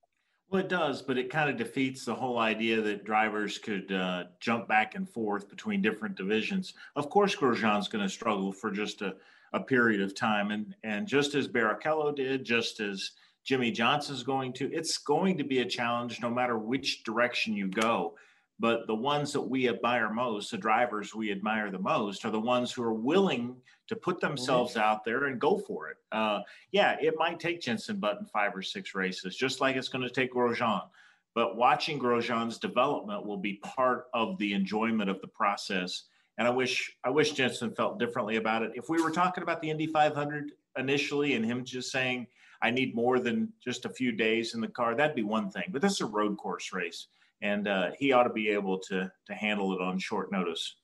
Well, it does, but it kind of defeats the whole idea that drivers could uh, jump back and forth between different divisions. Of course, Grosjean's going to struggle for just a, a period of time. And, and just as Barrichello did, just as Jimmy Johnson's going to, it's going to be a challenge no matter which direction you go. But the ones that we admire most, the drivers we admire the most, are the ones who are willing to put themselves mm-hmm. out there and go for it. Uh, yeah, it might take Jenson Button five or six races, just like it's going to take Grosjean. But watching Grosjean's development will be part of the enjoyment of the process. And I wish I wish Jenson felt differently about it. If we were talking about the Indy five hundred initially and him just saying, I need more than just a few days in the car, that'd be one thing. But this is a road course race. And uh, he ought to be able to to handle it on short notice.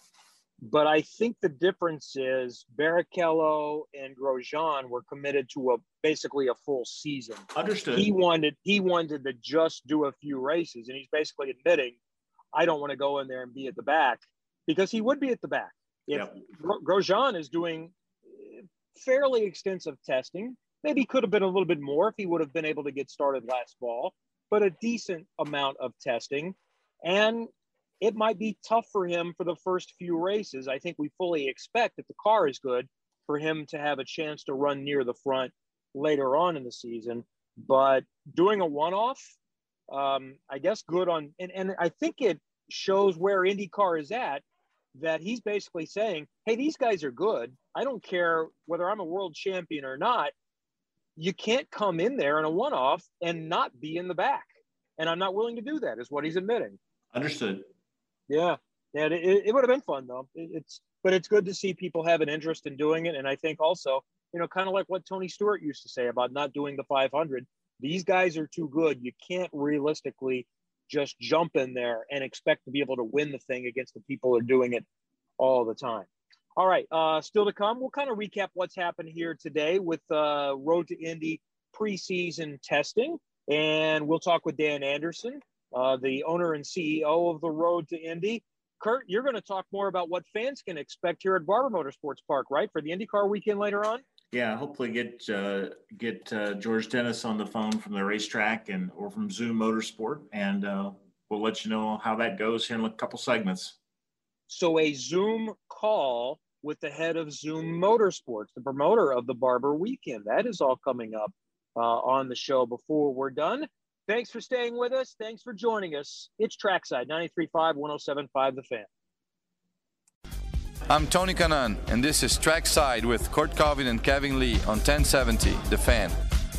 But I think the difference is Barrichello and Grosjean were committed to a basically a full season. Understood. He wanted he wanted to just do a few races, and he's basically admitting, I don't want to go in there and be at the back, because he would be at the back. If yep. Grosjean is doing fairly extensive testing, maybe could have been a little bit more if he would have been able to get started last fall, but a decent amount of testing. And it might be tough for him for the first few races. I think we fully expect, if the car is good, for him to have a chance to run near the front later on in the season. But doing a one-off, um, I guess good on, and, and I think it shows where IndyCar is at, that he's basically saying, hey, these guys are good. I don't care whether I'm a world champion or not. You can't come in there in a one-off and not be in the back. And I'm not willing to do that, is what he's admitting. Understood. Yeah. Yeah. It, it would have been fun, though. It, it's, but it's good to see people have an interest in doing it. And I think also, you know, kind of like what Tony Stewart used to say about not doing the five hundred. These guys are too good. You can't realistically just jump in there and expect to be able to win the thing against the people who are doing it all the time. All right, uh, still to come, we'll kind of recap what's happened here today with uh, Road to Indy preseason testing, and we'll talk with Dan Anderson, uh, the owner and C E O of the Road to Indy. Kurt, you're going to talk more about what fans can expect here at Barber Motorsports Park, right, for the IndyCar weekend later on? Yeah, hopefully get uh, get uh, George Dennis on the phone from the racetrack and or from Zoom Motorsport, and uh, we'll let you know how that goes here in a couple segments. So a Zoom call with the head of Zoom Motorsports, the promoter of the Barber Weekend. That is all coming up uh, on the show before we're done. Thanks for staying with us. Thanks for joining us. It's Trackside, ninety-three point five, one oh seven point five The Fan. I'm Tony Kanaan, and this is Trackside with Kurt Covitt and Kevin Lee on ten seventy The Fan.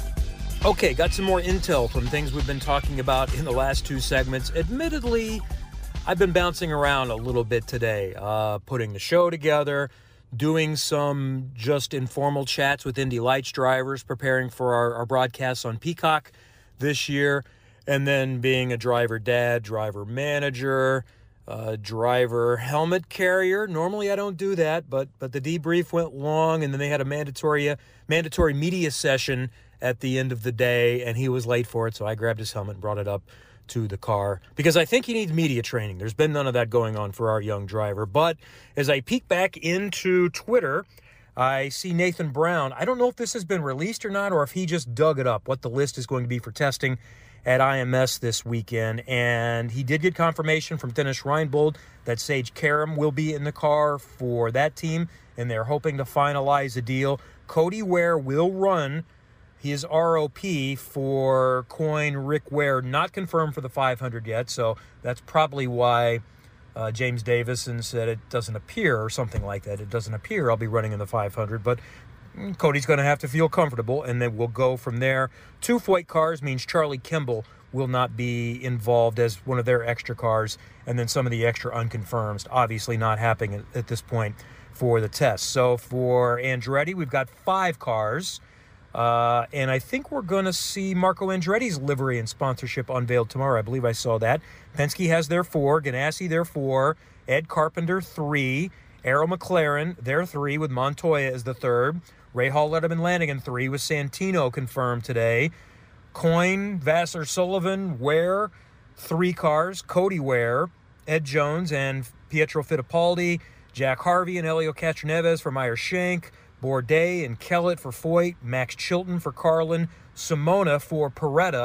Okay, got some more intel from things we've been talking about in the last two segments. Admittedly, I've been bouncing around a little bit today, uh, putting the show together, doing some just informal chats with Indy Lights drivers, preparing for our, our broadcasts on Peacock this year, and then being a driver dad, driver manager, uh, driver helmet carrier. Normally I don't do that, but but the debrief went long, and then they had a mandatory uh, mandatory media session at the end of the day, and he was late for it, so I grabbed his helmet and brought it up to the car because I think he needs media training. There's been none of that going on for our young driver. But as I peek back into Twitter, I see Nathan Brown. I don't know if this has been released or not, or if he just dug it up, what the list is going to be for testing at I M S this weekend. And he did get confirmation from Dennis Reinbold that Sage Karam will be in the car for that team, and they're hoping to finalize a deal. Cody Ware will run his R O P for Coyne. Rick Ware not confirmed for the five hundred yet, so that's probably why uh, James Davison said it doesn't appear, or something like that. It doesn't appear I'll be running in the five hundred, but Cody's going to have to feel comfortable, and then we'll go from there. Two Foyt cars means Charlie Kimball will not be involved as one of their extra cars, and then some of the extra unconfirmed, obviously not happening at, at this point for the test. So for Andretti, we've got five cars. Uh, and I think we're going to see Marco Andretti's livery and sponsorship unveiled tomorrow. I believe I saw that. Penske has their four, Ganassi their four, Ed Carpenter three, Arrow McLaren their three with Montoya as the third, Ray Hall, Letterman, Lanigan three with Santino confirmed today, Coyne, Vassar, Sullivan, Ware, three cars, Cody Ware, Ed Jones and Pietro Fittipaldi, Jack Harvey and Elio Castroneves for Meyer Shank, Bourdais and Kellett for Foyt, Max Chilton for Carlin, Simona for Peretta,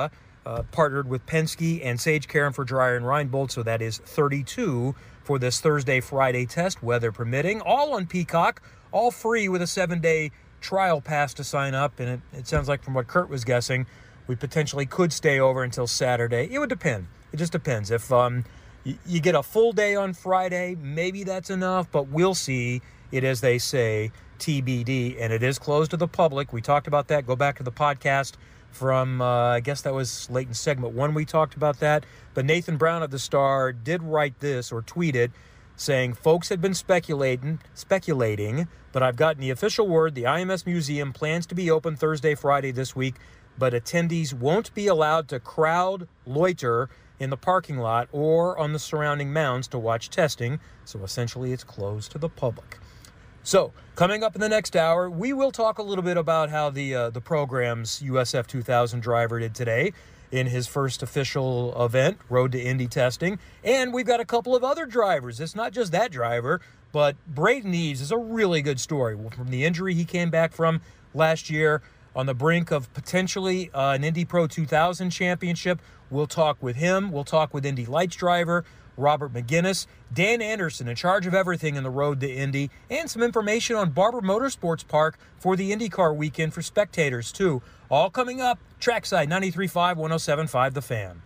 uh, partnered with Penske and Sage Karam for Dreyer and Reinbold, so that is thirty-two for this Thursday, Friday test, weather permitting. All on Peacock, all free with a seven-day trial pass to sign up, and it, it sounds like from what Kurt was guessing, we potentially could stay over until Saturday. It would depend. It just depends. If um, y- you get a full day on Friday, maybe that's enough, but we'll see. It, as they say, T B D, and it is closed to the public. We talked about that. Go back to the podcast from, uh, I guess that was late in segment one we talked about that. But Nathan Brown of the Star did write this, or tweet it, saying, folks had been speculating, speculating, but I've gotten the official word. The I M S Museum plans to be open Thursday, Friday this week, but attendees won't be allowed to crowd loiter in the parking lot or on the surrounding mounds to watch testing. So essentially it's closed to the public. So, coming up in the next hour, we will talk a little bit about how the uh, the program's U S F two thousand driver did today in his first official event, Road to Indy testing. And we've got a couple of other drivers. It's not just that driver, but Braden Eves is a really good story. From the injury he came back from last year, on the brink of potentially uh, an Indy Pro two thousand championship. We'll talk with him. We'll talk with Indy Lights driver Robert McGinnis, Dan Anderson, in charge of everything in the Road to Indy, and some information on Barber Motorsports Park for the IndyCar weekend for spectators, too. All coming up. Trackside ninety-three point five, one oh seven point five The Fan.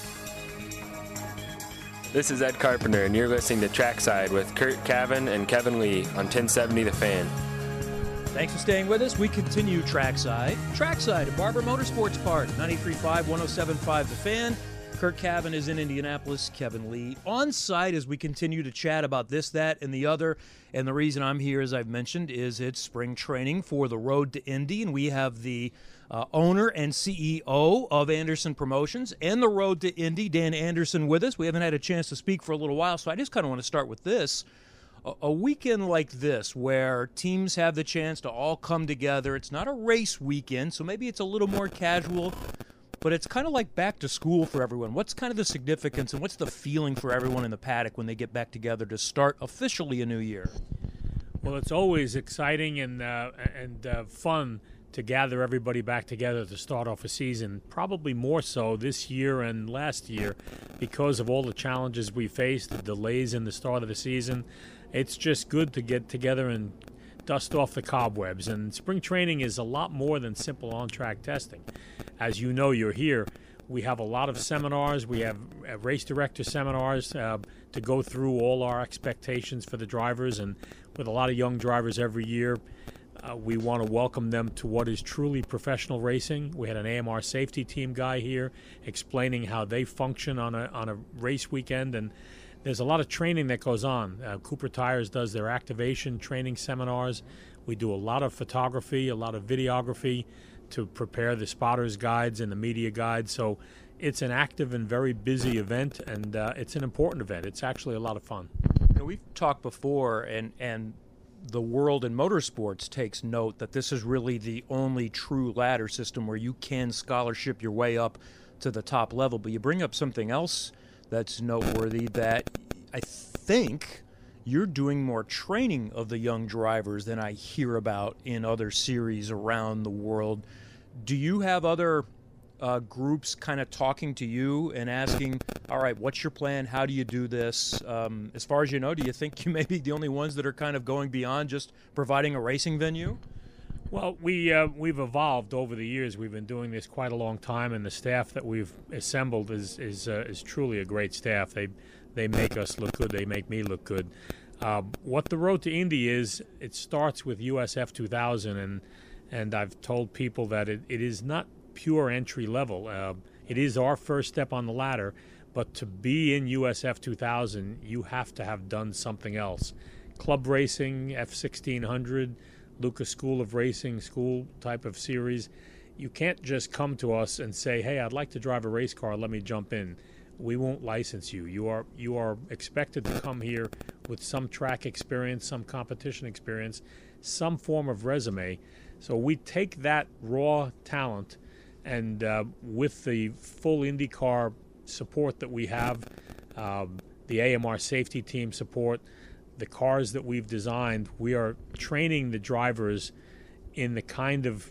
This is Ed Carpenter, and you're listening to Trackside with Kurt Cavan and Kevin Lee on ten seventy The Fan. Thanks for staying with us. We continue Trackside. Trackside at Barber Motorsports Park, ninety-three point five, one oh seven point five The Fan. Kurt Cavan is in Indianapolis. Kevin Lee on site as we continue to chat about this, that, and the other. And the reason I'm here, as I've mentioned, is it's spring training for the Road to Indy, and we have the uh, owner and C E O of Anderson Promotions and the Road to Indy, Dan Anderson, with us. We haven't had a chance to speak for a little while, so I just kind of want to start with this. A, a weekend like this where teams have the chance to all come together. It's not a race weekend, so maybe it's a little more casual, but it's kind of like back to school for everyone. What's kind of the significance and what's the feeling for everyone in the paddock when they get back together to start officially a new year? Well, it's always exciting and uh, and uh, fun to gather everybody back together to start off a season, probably more so this year and last year because of all the challenges we faced, the delays in the start of the season. It's just good to get together and dust off the cobwebs. And spring training is a lot more than simple on-track testing. As you know, you're here. We have a lot of seminars. We have uh, race director seminars uh, to go through all our expectations for the drivers. And with a lot of young drivers every year, uh, we want to welcome them to what is truly professional racing. We had an A M R safety team guy here explaining how they function on a on a race weekend. And there's a lot of training that goes on. Uh, Cooper Tires does their activation training seminars. We do a lot of photography, a lot of videography to prepare the spotters guides and the media guides. So it's an active and very busy event, and uh, it's an important event. It's actually a lot of fun. You know, we've talked before, and, and the world in motorsports takes note that this is really the only true ladder system where you can scholarship your way up to the top level. But you bring up something else that's noteworthy, that I think you're doing more training of the young drivers than I hear about in other series around the world. Do you have other uh, groups kind of talking to you and asking, all right, what's your plan? How do you do this? Um, as far as you know, do you think you may be the only ones that are kind of going beyond just providing a racing venue? Well, we, uh, we've evolved over the years. We've been doing this quite a long time, and the staff that we've assembled is is, uh, is truly a great staff. They they make us look good. They make me look good. Uh, what the Road to Indy is, it starts with U S F two thousand, and and I've told people that it, it is not pure entry level. Uh, it is our first step on the ladder, but to be in U S F two thousand, you have to have done something else. Club racing, F sixteen hundred, Lucas School of Racing, school type of series. You can't just come to us and say, hey, I'd like to drive a race car, let me jump in. We won't license you. You are you are expected to come here with some track experience, some competition experience, some form of resume. So we take that raw talent, and uh, with the full IndyCar support that we have, um, the A M R safety team support, the cars that we've designed, we are training the drivers in the kind of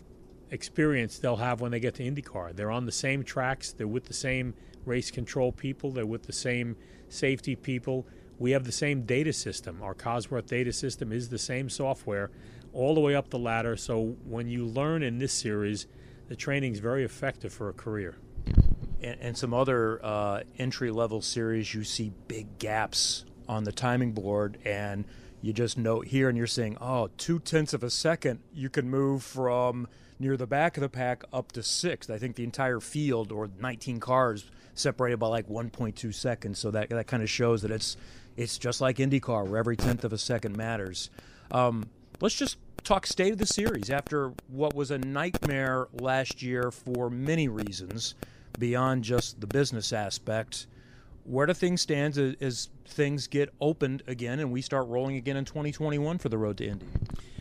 experience they'll have when they get to IndyCar. They're on the same tracks. They're with the same race control people. They're with the same safety people. We have the same data system. Our Cosworth data system is the same software all the way up the ladder. So when you learn in this series, the training is very effective for a career. And, and some other uh, entry-level series, you see big gaps on the timing board, and you just note here, and you're saying, oh, two-tenths of a second, you can move from near the back of the pack up to sixth. I think the entire field, or nineteen cars, separated by like one point two seconds. So that that kind of shows that it's it's just like IndyCar, where every tenth of a second matters. Um, let's just talk state of the series after what was a nightmare last year for many reasons, beyond just the business aspect. Where do things stand as, as things get opened again and we start rolling again in twenty twenty-one for the Road to Indy?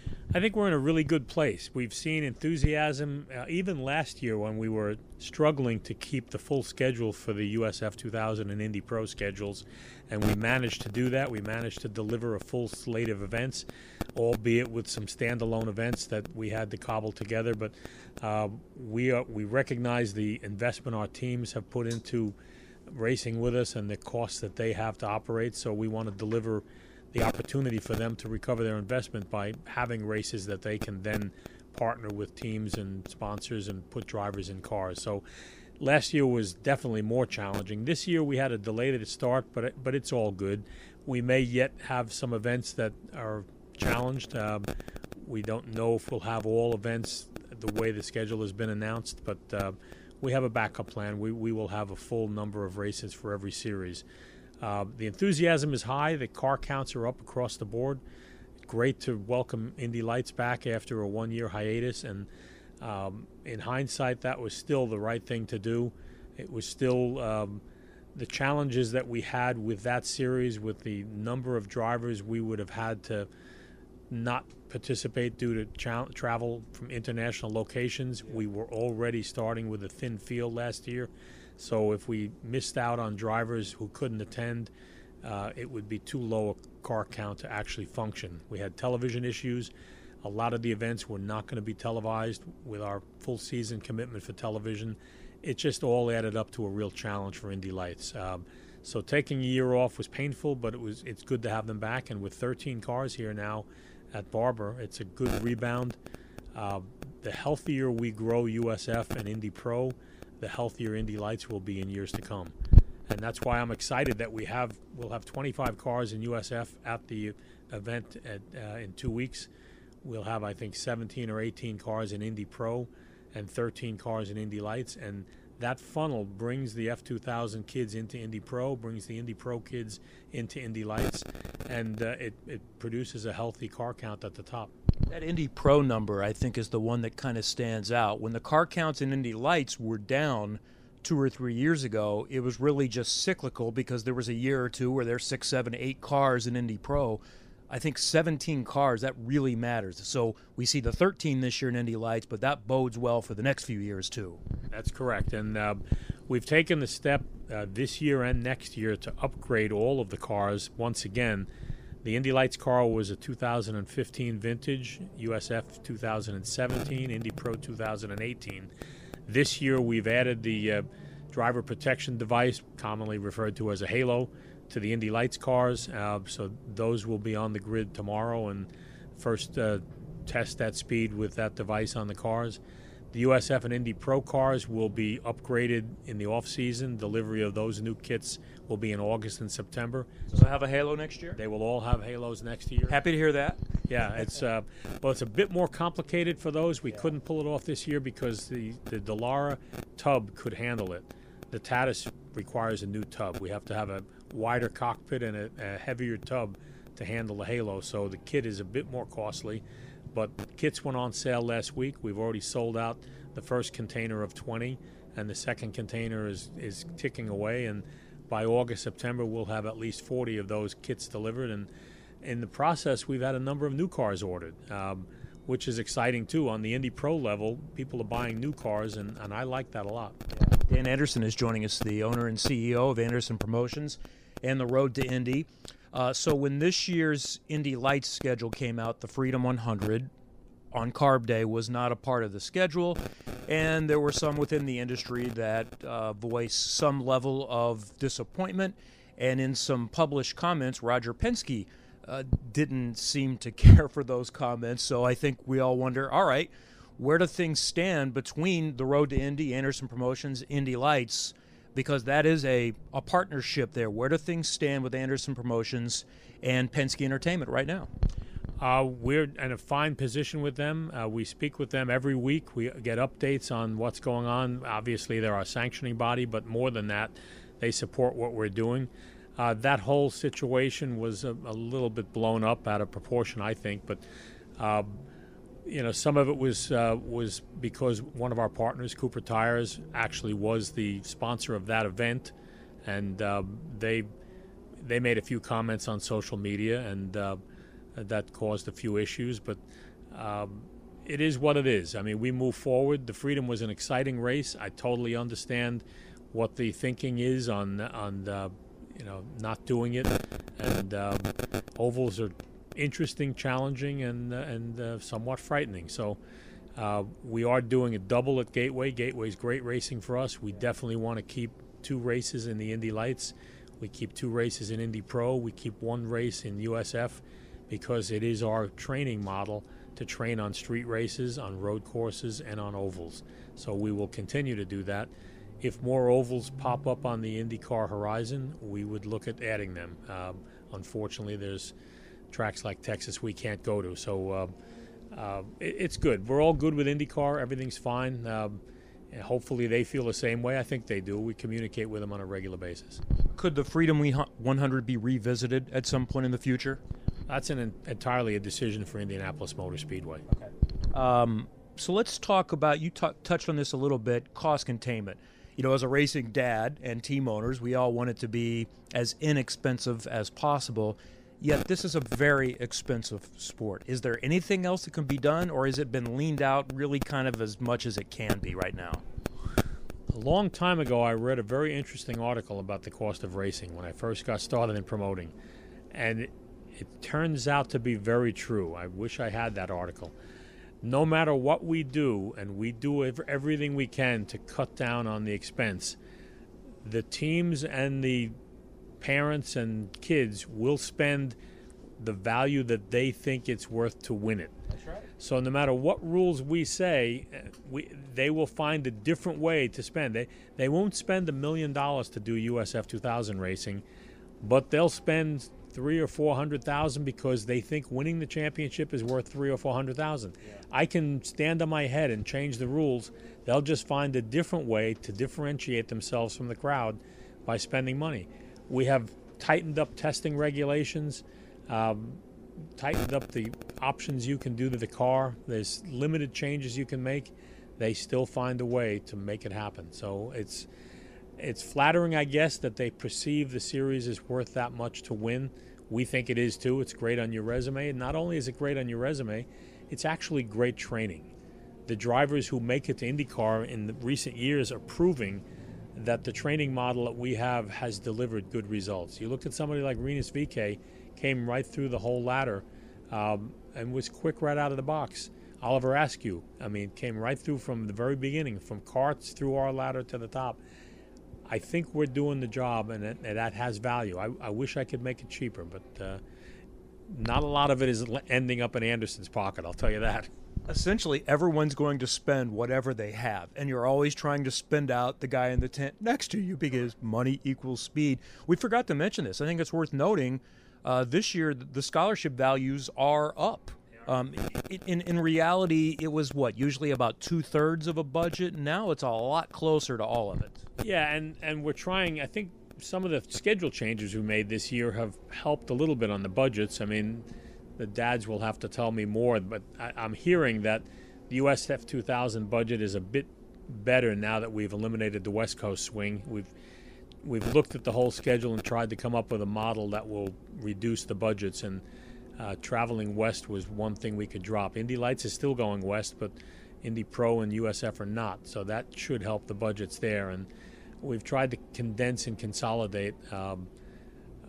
I think we're in a really good place. We've seen enthusiasm, uh, even last year when we were struggling to keep the full schedule for the U S F two thousand and Indy Pro schedules, and we managed to do that. We managed to deliver a full slate of events, albeit with some standalone events that we had to cobble together. But uh, we are, we recognize the investment our teams have put into racing with us and the costs that they have to operate, so we want to deliver the opportunity for them to recover their investment by having races that they can then partner with teams and sponsors and put drivers in cars. So last year was definitely more challenging. This year we had a delayed start, but it, but it's all good. We may yet have some events that are challenged. Um, we don't know if we'll have all events the way the schedule has been announced, but uh, we have a backup plan. We, we will have a full number of races for every series. Uh, the enthusiasm is high. The car counts are up across the board. Great to welcome Indy Lights back after a one-year hiatus. And um, in hindsight, that was still the right thing to do. It was still um, the challenges that we had with that series, with the number of drivers we would have had to not participate due to tra- travel from international locations. We were already starting with a thin field last year. So if we missed out on drivers who couldn't attend, uh, it would be too low a car count to actually function. We had television issues. A lot of the events were not going to be televised with our full season commitment for television. It just all added up to a real challenge for Indy Lights. Um, so taking a year off was painful, but it was it's good to have them back. And with thirteen cars here now at Barber, it's a good rebound. Uh, the healthier we grow U S F and Indy Pro, the healthier Indy Lights will be in years to come. And that's why I'm excited that we have we'll have twenty-five cars in U S F at the event at, uh, in two weeks. We'll have, I think, seventeen or eighteen cars in Indy Pro and thirteen cars in Indy Lights. And that funnel brings the F two thousand kids into Indy Pro, brings the Indy Pro kids into Indy Lights, and uh, it, it produces a healthy car count at the top. That Indy Pro number, I think, is the one that kind of stands out. When the car counts in Indy Lights were down two or three years ago, it was really just cyclical because there was a year or two where there's six, seven, eight cars in Indy Pro. I think seventeen cars, that really matters. So we see the thirteen this year in Indy Lights, but that bodes well for the next few years too. That's correct. And uh, we've taken the step uh, this year and next year to upgrade all of the cars once again. The Indy Lights car was a two thousand fifteen vintage, U S F two thousand seventeen, Indy Pro two thousand eighteen. This year we've added the uh, driver protection device, commonly referred to as a halo, to the Indy Lights cars. Uh, so those will be on the grid tomorrow and first uh, test that speed with that device on the cars. The U S F and Indy Pro cars will be upgraded in the off-season. Delivery of those new kits will be in August and September. So they'll have a halo next year? They will all have halos next year. Happy to hear that. Yeah, it's uh, well, it's a bit more complicated for those. We yeah. couldn't pull it off this year because the, the Dallara tub could handle it. The Tatis requires a new tub. We have to have a wider cockpit and a, a heavier tub to handle the halo, so the kit is a bit more costly. But kits went on sale last week. We've already sold out the first container of twenty, and the second container is, is ticking away. And by August, September, we'll have at least forty of those kits delivered. And in the process, we've had a number of new cars ordered, um, which is exciting, too. On the Indy Pro level, people are buying new cars, and, and I like that a lot. Dan Anderson is joining us, the owner and C E O of Anderson Promotions and the Road to Indy. Uh, so when this year's Indy Lights schedule came out, the Freedom one hundred, on Carb Day was not a part of the schedule, and there were some within the industry that uh, voiced some level of disappointment. And in some published comments, Roger Penske uh, didn't seem to care for those comments. So I think we all wonder, all right, where do things stand between the Road to Indy, Anderson Promotions, Indy Lights? Because that is a, a partnership there. Where do things stand with Anderson Promotions and Penske Entertainment right now? Uh, we're in a fine position with them. Uh, we speak with them every week. We get updates on what's going on. Obviously, they're our sanctioning body, but more than that, they support what we're doing. Uh, that whole situation was a, a little bit blown up out of proportion, I think. But uh, you know, some of it was uh, was because one of our partners, Cooper Tires, actually was the sponsor of that event, and uh, they they made a few comments on social media, and uh, that caused a few issues. But um, it is what it is. I mean, we move forward. The Freedom was an exciting race. I totally understand what the thinking is on on uh, you know, not doing it, and um, ovals are interesting, challenging, and uh, and uh, somewhat frightening. So uh, we are doing a double at Gateway. Gateway's great racing for us. We definitely want to keep two races in the Indy Lights. We keep two races in Indy Pro. We keep one race in U S F because it is our training model to train on street races, on road courses, and on ovals. So we will continue to do that. If more ovals pop up on the IndyCar horizon, we would look at adding them. Um, unfortunately, there's tracks like Texas we can't go to. So uh, uh, it, it's good. We're all good with IndyCar. Everything's fine. Um, and hopefully they feel the same way. I think they do. We communicate with them on a regular basis. Could the Freedom one hundred be revisited at some point in the future? That's an entirely a decision for Indianapolis Motor Speedway. Okay. Um, so let's talk about, you t- touched on this a little bit, cost containment. You know, as a racing dad and team owners, we all want it to be as inexpensive as possible, yet this is a very expensive sport. Is there anything else that can be done, or has it been leaned out really kind of as much as it can be right now? A long time ago, I read a very interesting article about the cost of racing when I first got started in promoting, and it, it turns out to be very true. I wish I had that article. No matter what we do, and we do everything we can to cut down on the expense, the teams and the parents and kids will spend the value that they think it's worth to win it. That's right. So no matter what rules we say, we, they will find a different way to spend. They, they won't spend a million dollars to do U S F two thousand racing, but they'll spend three or four hundred thousand because they think winning the championship is worth three or four hundred thousand. Yeah. I can stand on my head and change the rules. They'll just find a different way to differentiate themselves from the crowd by spending money. We have tightened up testing regulations, um, tightened up the options you can do to the car. There's limited changes you can make. They still find a way to make it happen. So it's It's flattering, I guess, that they perceive the series is worth that much to win. We think it is, too. It's great on your resume. And not only is it great on your resume, it's actually great training. The drivers who make it to IndyCar in the recent years are proving that the training model that we have has delivered good results. You looked at somebody like Rinus V K, came right through the whole ladder um, and was quick right out of the box. Oliver Askew, I mean, came right through from the very beginning, from karts through our ladder to the top. I think we're doing the job, and, it, and that has value. I, I wish I could make it cheaper, but uh, not a lot of it is ending up in Anderson's pocket, I'll tell you that. Essentially, everyone's going to spend whatever they have, and you're always trying to spend out the guy in the tent next to you because money equals speed. We forgot to mention this. I think it's worth noting uh, this year the scholarship values are up. Um, in, in reality, it was, what, usually about two-thirds of a budget? Now it's a lot closer to all of it. Yeah, and, and we're trying, I think some of the schedule changes we made this year have helped a little bit on the budgets. I mean, the dads will have to tell me more, but I, I'm hearing that the U S F two thousand budget is a bit better now that we've eliminated the West Coast swing. We've we've looked at the whole schedule and tried to come up with a model that will reduce the budgets, and uh, traveling west was one thing we could drop. Indy Lights is still going west, but Indy Pro and U S F are not, so that should help the budgets there. And we've tried to condense and consolidate um,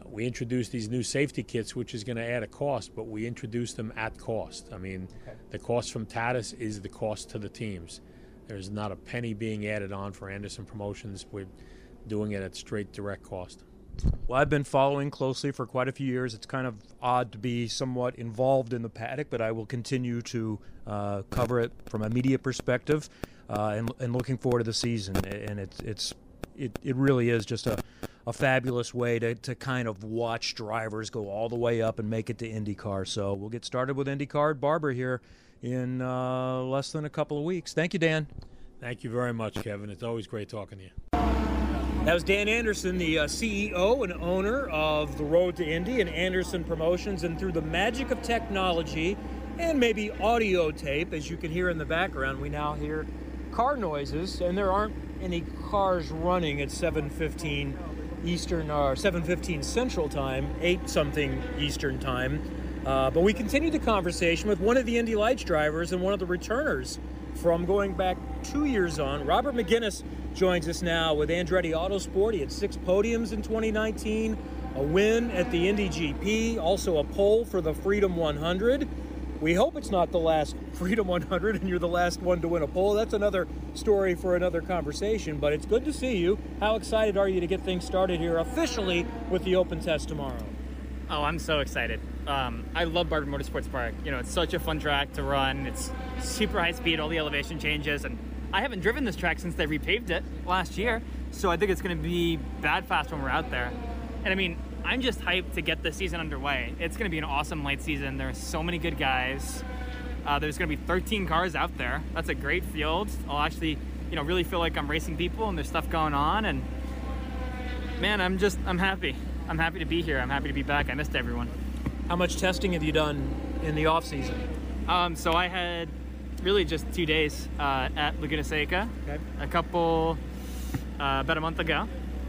we introduced these new safety kits, which is going to add a cost, but we introduced them at cost. I mean, okay. The cost from Tatis is the cost to the teams. There's not a penny being added on for Anderson Promotions. We're doing it at straight direct cost. Well, I've been following closely for quite a few years. It's kind of odd to be somewhat involved in the paddock, but I will continue to uh, cover it from a media perspective, uh, and, and looking forward to the season. And it's it's it, it really is just a, a fabulous way to, to kind of watch drivers go all the way up and make it to IndyCar. So we'll get started with IndyCar at Barber here in uh, less than a couple of weeks. Thank you, Dan. Thank you very much, Kevin. It's always great talking to you. That was Dan Anderson, the uh, C E O and owner of the Road to Indy and Anderson Promotions. And through the magic of technology and maybe audio tape, as you can hear in the background, we now hear car noises, and there aren't any cars running at seven fifteen Eastern or seven fifteen Central Time, eight something Eastern Time. Uh, but we continue the conversation with one of the Indy Lights drivers and one of the returners from going back two years on. Robert McGinnis joins us now with Andretti Autosport. He had six podiums in twenty nineteen, a win at the Indy G P, also a pole for the Freedom one hundred. We hope it's not the last Freedom one hundred and you're the last one to win a pole. That's another story for another conversation, but it's good to see you. How excited are you to get things started here officially with the open test tomorrow? Oh, I'm so excited. Um, I love Barber Motorsports Park. You know, it's such a fun track to run. It's super high speed, all the elevation changes, and I haven't driven this track since they repaved it last year, so I think it's going to be bad fast when we're out there. And I mean, I'm just hyped to get the season underway. It's going to be an awesome light season. There are so many good guys. Uh, there's going to be thirteen cars out there. That's a great field. I'll actually, you know, really feel like I'm racing people and there's stuff going on. And man, I'm just, I'm happy. I'm happy to be here. I'm happy to be back. I missed everyone. How much testing have you done in the off season? Um, so I had really just two days uh, at Laguna Seca, okay. a couple, uh, about a month ago.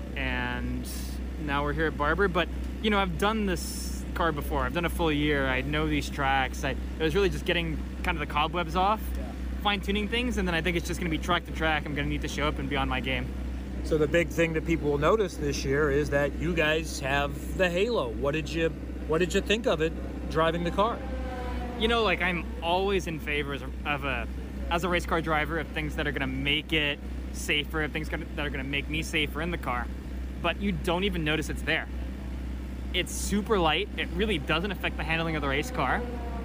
And now we're here at Barber, but you know, I've done this car before. I've done a full year. I know these tracks. I, it was really just getting kind of the cobwebs off, yeah. fine-tuning things, and then I think it's just going to be track to track. I'm going to need to show up and be on my game. So the big thing that people will notice this year is that you guys have the halo. What did you, what did you think of it driving the car? You know, like I'm always in favor of a, as a race car driver, of things that are going to make it safer, of things that are going to make me safer in the car. But you don't even notice it's there. It's super light. It really doesn't affect the handling of the race car.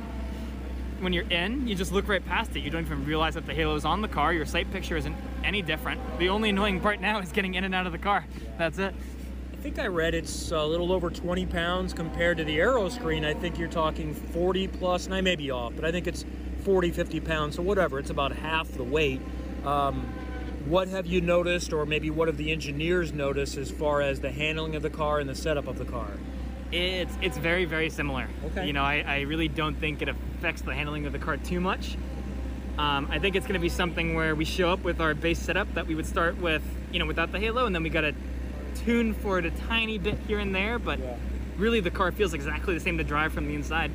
When you're in, you just look right past it. You don't even realize that the halo is on the car. Your sight picture isn't any different. The only annoying part now is getting in and out of the car. That's it. I think I read it's a little over twenty pounds compared to the aero screen. I think you're talking forty plus, and I may be off, but I think it's forty, fifty pounds, so whatever. It's about half the weight. Um, What have you noticed, or maybe what have the engineers noticed as far as the handling of the car and the setup of the car? It's it's very, very similar. Okay. You know, I, I really don't think it affects the handling of the car too much. Um, I think it's going to be something where we show up with our base setup that we would start with, you know, without the halo, and then we got to tune for it a tiny bit here and there, but yeah. really the car feels exactly the same to drive from the inside.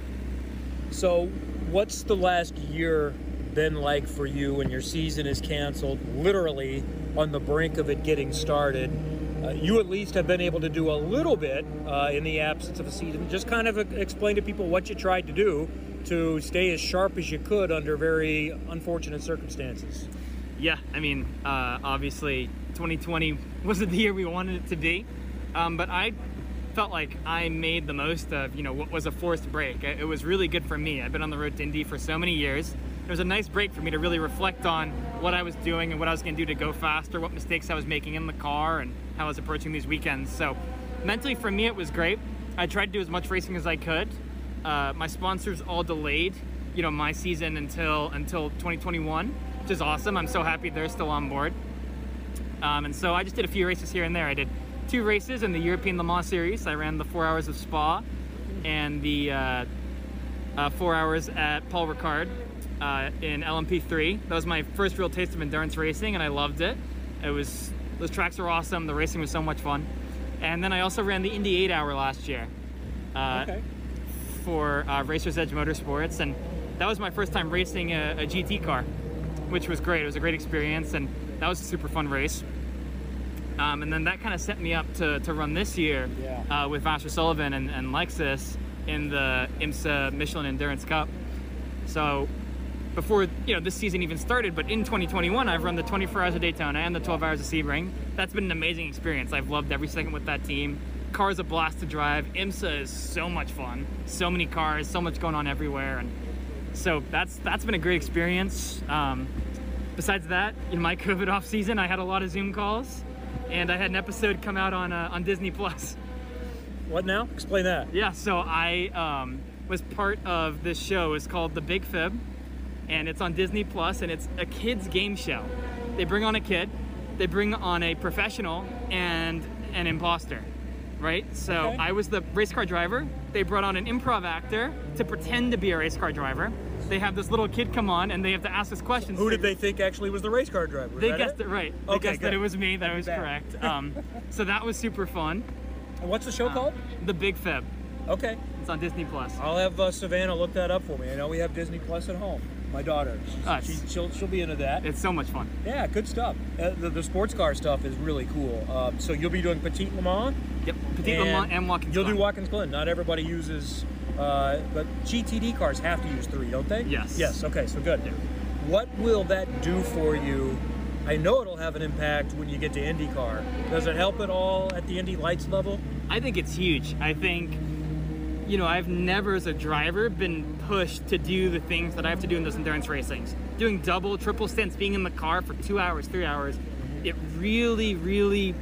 So what's the last year been like for you when your season is canceled, literally on the brink of it getting started? Uh, you at least have been able to do a little bit uh, in the absence of a season. Just kind of explain to people what you tried to do to stay as sharp as you could under very unfortunate circumstances. Yeah, I mean, uh, obviously twenty twenty wasn't the year we wanted it to be, um, but I felt like I made the most of, you know, what was a forced break. It was really good for me. I've been on the road to Indy for so many years. It was a nice break for me to really reflect on what I was doing and what I was going to do to go faster, what mistakes I was making in the car, and how I was approaching these weekends. So mentally for me, it was great. I tried to do as much racing as I could. Uh, my sponsors all delayed, you know, my season until until twenty twenty-one, which is awesome. I'm so happy they're still on board. Um, and so I just did a few races here and there. I did two races in the European Le Mans Series. I ran the four hours of Spa and the uh, uh, four hours at Paul Ricard. Uh, in L M P three. That was my first real taste of endurance racing, and I loved it. It was, those tracks were awesome. The racing was so much fun. And then I also ran the Indy eight hour last year uh, okay. for uh, Racers Edge Motorsports, and that was my first time racing a, a G T car, which was great. It was a great experience, and that was a super fun race. Um, and then that kind of set me up to, to run this year Yeah. uh, with Vasser Sullivan and, and Lexus in the IMSA Michelin Endurance Cup. So before you know this season even started, but in twenty twenty-one, I've run the twenty-four hours of Daytona and the twelve hours of Sebring. That's been an amazing experience. I've loved every second with that team. Car's a blast to drive. IMSA is so much fun. So many cars, so much going on everywhere, and so that's that's been a great experience. Um, besides that, in my COVID off season, I had a lot of Zoom calls, and I had an episode come out on uh, on Disney Plus. What now? Explain that. Yeah, so I um, was part of this show. It's called The Big Fib, and it's on Disney Plus, and it's a kids game show. They bring on a kid, they bring on a professional and an imposter, right? So Okay. I was the race car driver. They brought on an improv actor to pretend to be a race car driver. They have this little kid come on, and they have to ask us questions. Who did they think actually was the race car driver? Was They that guessed it? it right. They Okay, guessed that good. it was me, that I was Bad. correct. Um, so that was super fun. And what's the show Um, called? The Big Fib. Okay. It's on Disney Plus. I'll have uh, Savannah look that up for me. I know we have Disney Plus at home. My daughter, she's, Uh, she, she'll she'll be into that. It's so much fun. Yeah, good stuff. Uh, the, the sports car stuff is really cool. Um, so you'll be doing Petit Le Mans. Yep, Petit Le Mans and Watkins You'll Glen. do Watkins Glen. Not everybody uses, uh, but G T D cars have to use three, don't they? Yes. Yes. Okay. So good. What will that do for you? I know it'll have an impact when you get to IndyCar. Does it help at all at the Indy Lights level? I think it's huge. I think, you know, I've never as a driver been pushed to do the things that I have to do in those endurance racings. Doing double, triple stints, being in the car for two hours, three hours, it really, really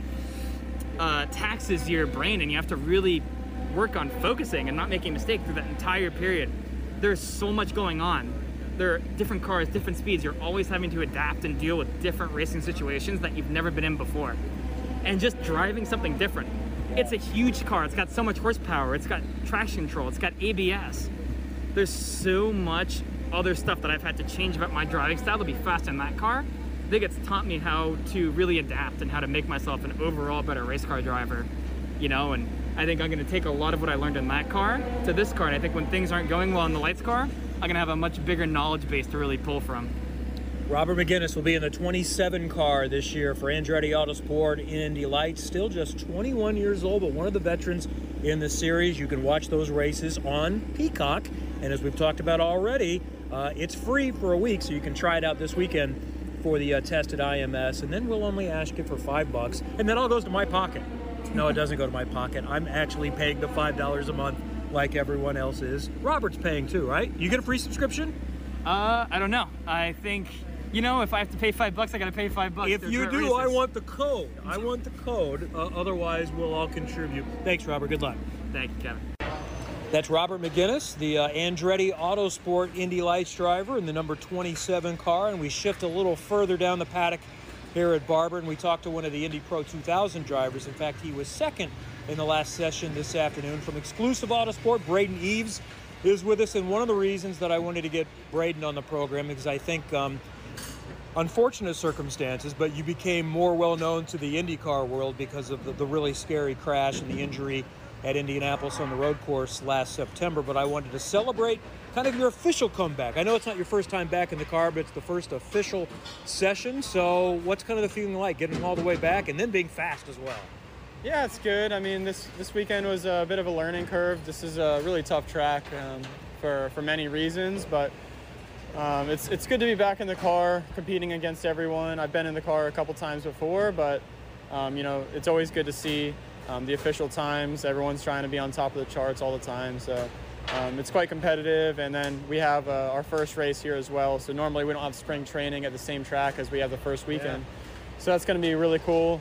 uh, taxes your brain, and you have to really work on focusing and not making a mistake through that entire period. There's so much going on. There are different cars, different speeds. You're always having to adapt and deal with different racing situations that you've never been in before. And just driving something different. It's a huge car. It's got so much horsepower. It's got traction control. It's got A B S. There's so much other stuff that I've had to change about my driving style to be fast in that car. I think it's taught me how to really adapt and how to make myself an overall better race car driver, you know, and I think I'm going to take a lot of what I learned in that car to this car, and I think when things aren't going well in the lights car, I'm going to have a much bigger knowledge base to really pull from. Robert McGinnis will be in the twenty-seven car this year for Andretti Autosport in Indy Lights. Still just twenty-one years old, but one of the veterans in the series. You can watch those races on Peacock. And as we've talked about already, uh, it's free for a week, so you can try it out this weekend for the uh, test at I M S. And then we'll only ask you for five bucks. And that all goes to my pocket. No, it doesn't go to my pocket. I'm actually paying the five dollars a month like everyone else is. Robert's paying too, right? You get a free subscription? Uh, I don't know. I think, you know, if I have to pay five bucks, I gotta pay five bucks. If They're you great do, races. I want the code. I want the code. Uh, otherwise, we'll all contribute. Thanks, Robert. Good luck. Thank you, Kevin. That's Robert McGinnis, the uh, Andretti Autosport Indy Lights driver in the number twenty-seven car. And we shift a little further down the paddock here at Barber, and we talked to one of the Indy Pro two thousand drivers. In fact, he was second in the last session this afternoon. From Exclusive Autosport, Braden Eves is with us. And one of the reasons that I wanted to get Braden on the program is I think um, unfortunate circumstances, but you became more well-known to the IndyCar world because of the, the really scary crash and the injury at Indianapolis on the road course last September. But I wanted to celebrate kind of your official comeback. I know it's not your first time back in the car, but it's the first official session. So what's kind of the feeling like getting all the way back and then being fast as well? Yeah, it's good. I mean, this this weekend was a bit of a learning curve. This is a really tough track um, for, for many reasons, but um, it's, it's good to be back in the car, competing against everyone. I've been in the car a couple times before, but um, you know, it's always good to see um, the official times. Everyone's trying to be on top of the charts all the time, so um, it's quite competitive. And then we have uh, our first race here as well, so normally we don't have spring training at the same track as we have the first weekend. Yeah. So that's going to be really cool.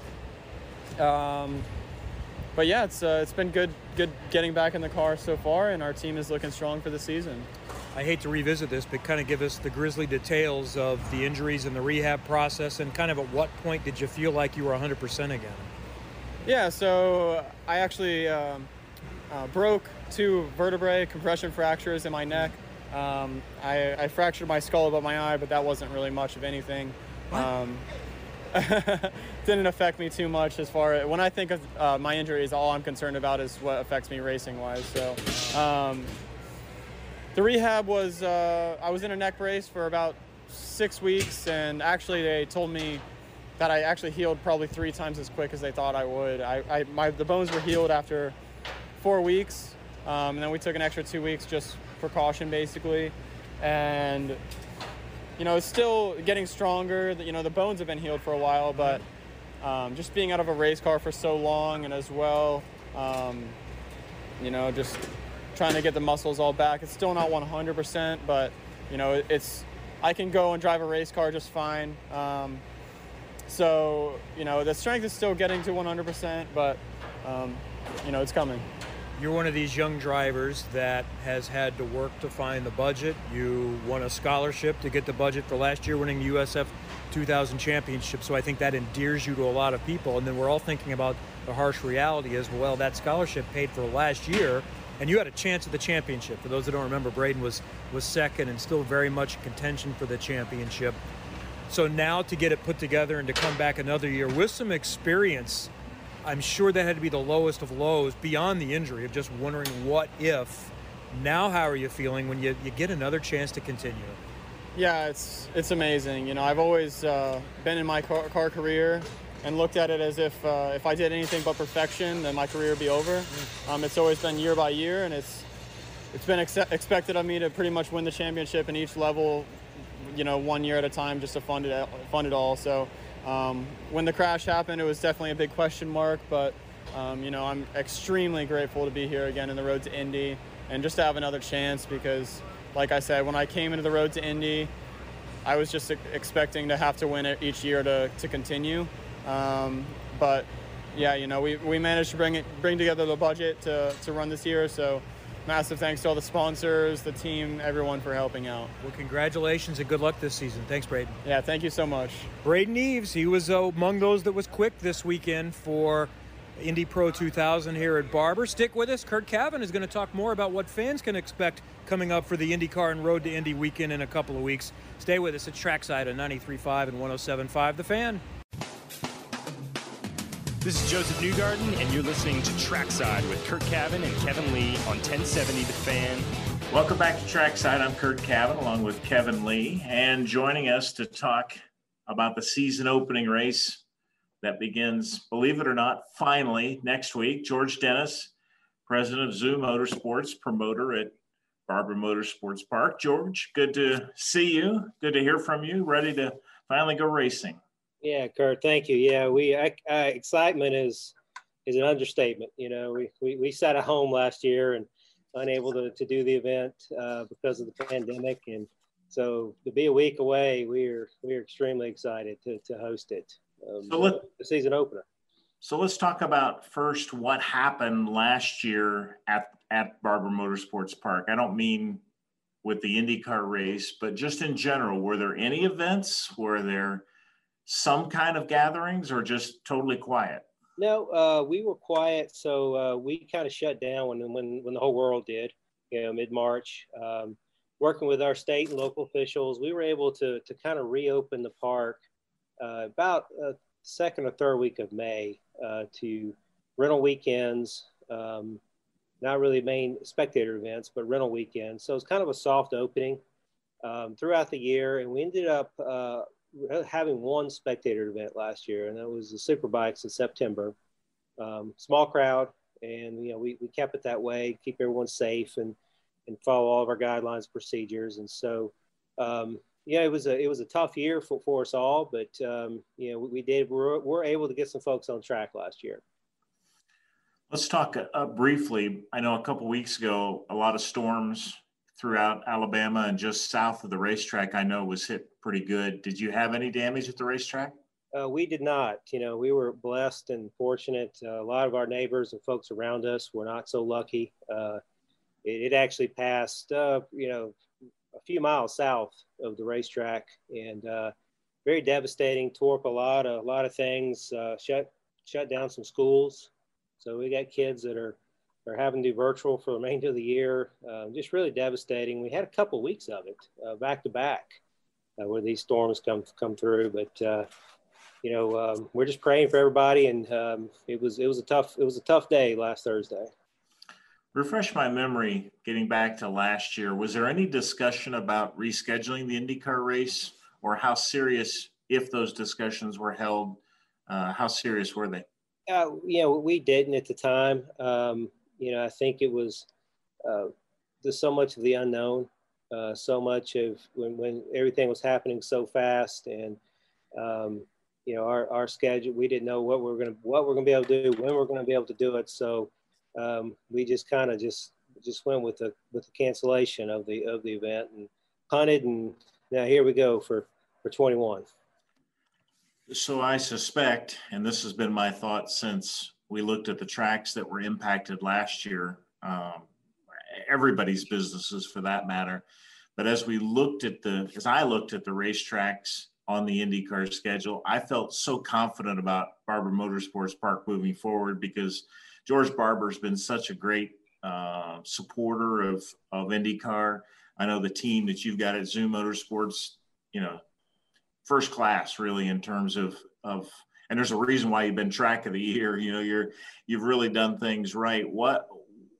Um, but yeah, it's uh, it's been good good getting back in the car so far, and our team is looking strong for the season. I hate to revisit this, but kind of give us the grisly details of the injuries and the rehab process, and kind of at what point did you feel like you were one hundred percent again? Yeah, so I actually um, uh, broke two vertebrae, compression fractures in my neck. Um, I, I fractured my skull above my eye, but that wasn't really much of anything. Um, didn't affect me too much as far as when I think of uh, my injuries, all I'm concerned about is what affects me racing wise. So um, the rehab was, uh, I was in a neck brace for about six weeks, and actually they told me that I actually healed probably three times as quick as they thought I would. I, I my the bones were healed after four weeks, um, and then we took an extra two weeks just precaution basically, and you know, it's still getting stronger. You know, the bones have been healed for a while, but um, just being out of a race car for so long, and as well, um, you know, just trying to get the muscles all back. It's still not one hundred percent, but you know, it's I can go and drive a race car just fine. Um, so you know, the strength is still getting to one hundred percent, but um, you know, it's coming. You're one of these young drivers that has had to work to find the budget. You won a scholarship to get the budget for last year, winning the U S F two thousand championship. So I think that endears you to a lot of people. And then we're all thinking about the harsh reality is, well, that scholarship paid for last year, and you had a chance at the championship. For those that don't remember, Braden was, was second and still very much in contention for the championship. So now to get it put together and to come back another year with some experience, I'm sure that had to be the lowest of lows beyond the injury of just wondering what if. Now how are you feeling when you, you get another chance to continue? Yeah, it's it's amazing. You know, I've always uh, been in my car, car career and looked at it as if uh, if I did anything but perfection, then my career would be over. Um, it's always been year by year, and it's it's been ex- expected of me to pretty much win the championship in each level, you know, one year at a time, just to fund it fund it all. So. Um, when the crash happened, it was definitely a big question mark, but, um, you know, I'm extremely grateful to be here again in the road to Indy and just to have another chance because, like I said, when I came into the road to Indy, I was just expecting to have to win it each year to, to continue. Um, but, yeah, you know, we, we managed to bring it bring together the budget to, to run this year, so massive thanks to all the sponsors, the team, everyone for helping out. Well, congratulations and good luck this season. Thanks, Braden. Yeah, thank you so much. Braden Eves, he was uh, among those that was quick this weekend for Indy Pro two thousand here at Barber. Stick with us. Kurt Cavan is going to talk more about what fans can expect coming up for the IndyCar and Road to Indy weekend in a couple of weeks. Stay with us at Trackside on ninety-three point five and one oh seven point five The Fan. This is Joseph Newgarden, and you're listening to Trackside with Kurt Cavan and Kevin Lee on ten seventy The Fan. Welcome back to Trackside. I'm Kurt Cavan along with Kevin Lee, and joining us to talk about the season opening race that begins, believe it or not, finally next week. George Dennis, president of Zoo Motorsports, promoter at Barber Motorsports Park. George, good to see you. Good to hear from you. Ready to finally go racing. Yeah, Kurt, thank you. Yeah, we I, I, excitement is is an understatement. You know, we, we, we sat at home last year and unable to, to do the event uh, because of the pandemic. And so to be a week away, we're we're extremely excited to, to host it. Um, so let, the season opener. So let's talk about first what happened last year at, at Barber Motorsports Park. I don't mean with the IndyCar race, but just in general, were there any events? Were there some kind of gatherings or just totally quiet? No, uh, we were quiet. So uh, we kind of shut down when, when, when the whole world did, you know, mid-March. Um, working with our state and local officials, we were able to, to kind of reopen the park uh, about uh, second or third week of May uh, to rental weekends, um, not really main spectator events, but rental weekends. So it's kind of a soft opening um, throughout the year. And we ended up uh, having one spectator event last year, and that was the Superbikes in September. Um, small crowd, and you know we, we kept it that way, keep everyone safe, and and follow all of our guidelines, procedures. And so, um, yeah, it was a it was a tough year for, for us all, but um, you know we, we did we're, we're able to get some folks on track last year. Let's talk uh, briefly. I know a couple weeks ago, a lot of storms throughout Alabama and just south of the racetrack, I know was hit pretty good. Did you have any damage at the racetrack? Uh, we did not. You know, we were blessed and fortunate. Uh, a lot of our neighbors and folks around us were not so lucky. Uh, it, it actually passed, uh, you know, a few miles south of the racetrack, and uh, very devastating. Tore up a lot of a lot of things. Uh, shut shut down some schools. So we got kids that are are having to do virtual for the remainder of the year. Uh, just really devastating. We had a couple of weeks of it uh, back to back uh, where these storms come come through. But uh, you know, um, we're just praying for everybody, and um, it was it was a tough it was a tough day last Thursday. Refresh my memory. Getting back to last year, was there any discussion about rescheduling the IndyCar race, or how serious if those discussions were held, uh, how serious were they? Uh, you know, we didn't at the time. Um, you know, I think it was uh, there's so much of the unknown, uh, so much of when, when everything was happening so fast, and um, you know, our, our schedule, we didn't know what we we're gonna what we're gonna be able to do, when we're gonna be able to do it. So um, we just kind of just just went with the with the cancellation of the of the event and punted, and now here we go for for twenty-one. So I suspect, and this has been my thought since we looked at the tracks that were impacted last year, um, everybody's businesses for that matter. But as we looked at the, as I looked at the racetracks on the IndyCar schedule, I felt so confident about Barber Motorsports Park moving forward because George Barber's been such a great uh, supporter of, of IndyCar. I know the team that you've got at Zoom Motorsports, you know, first class really in terms of, of, and there's a reason why you've been track of the year. You know, you're, you've really done things right. What,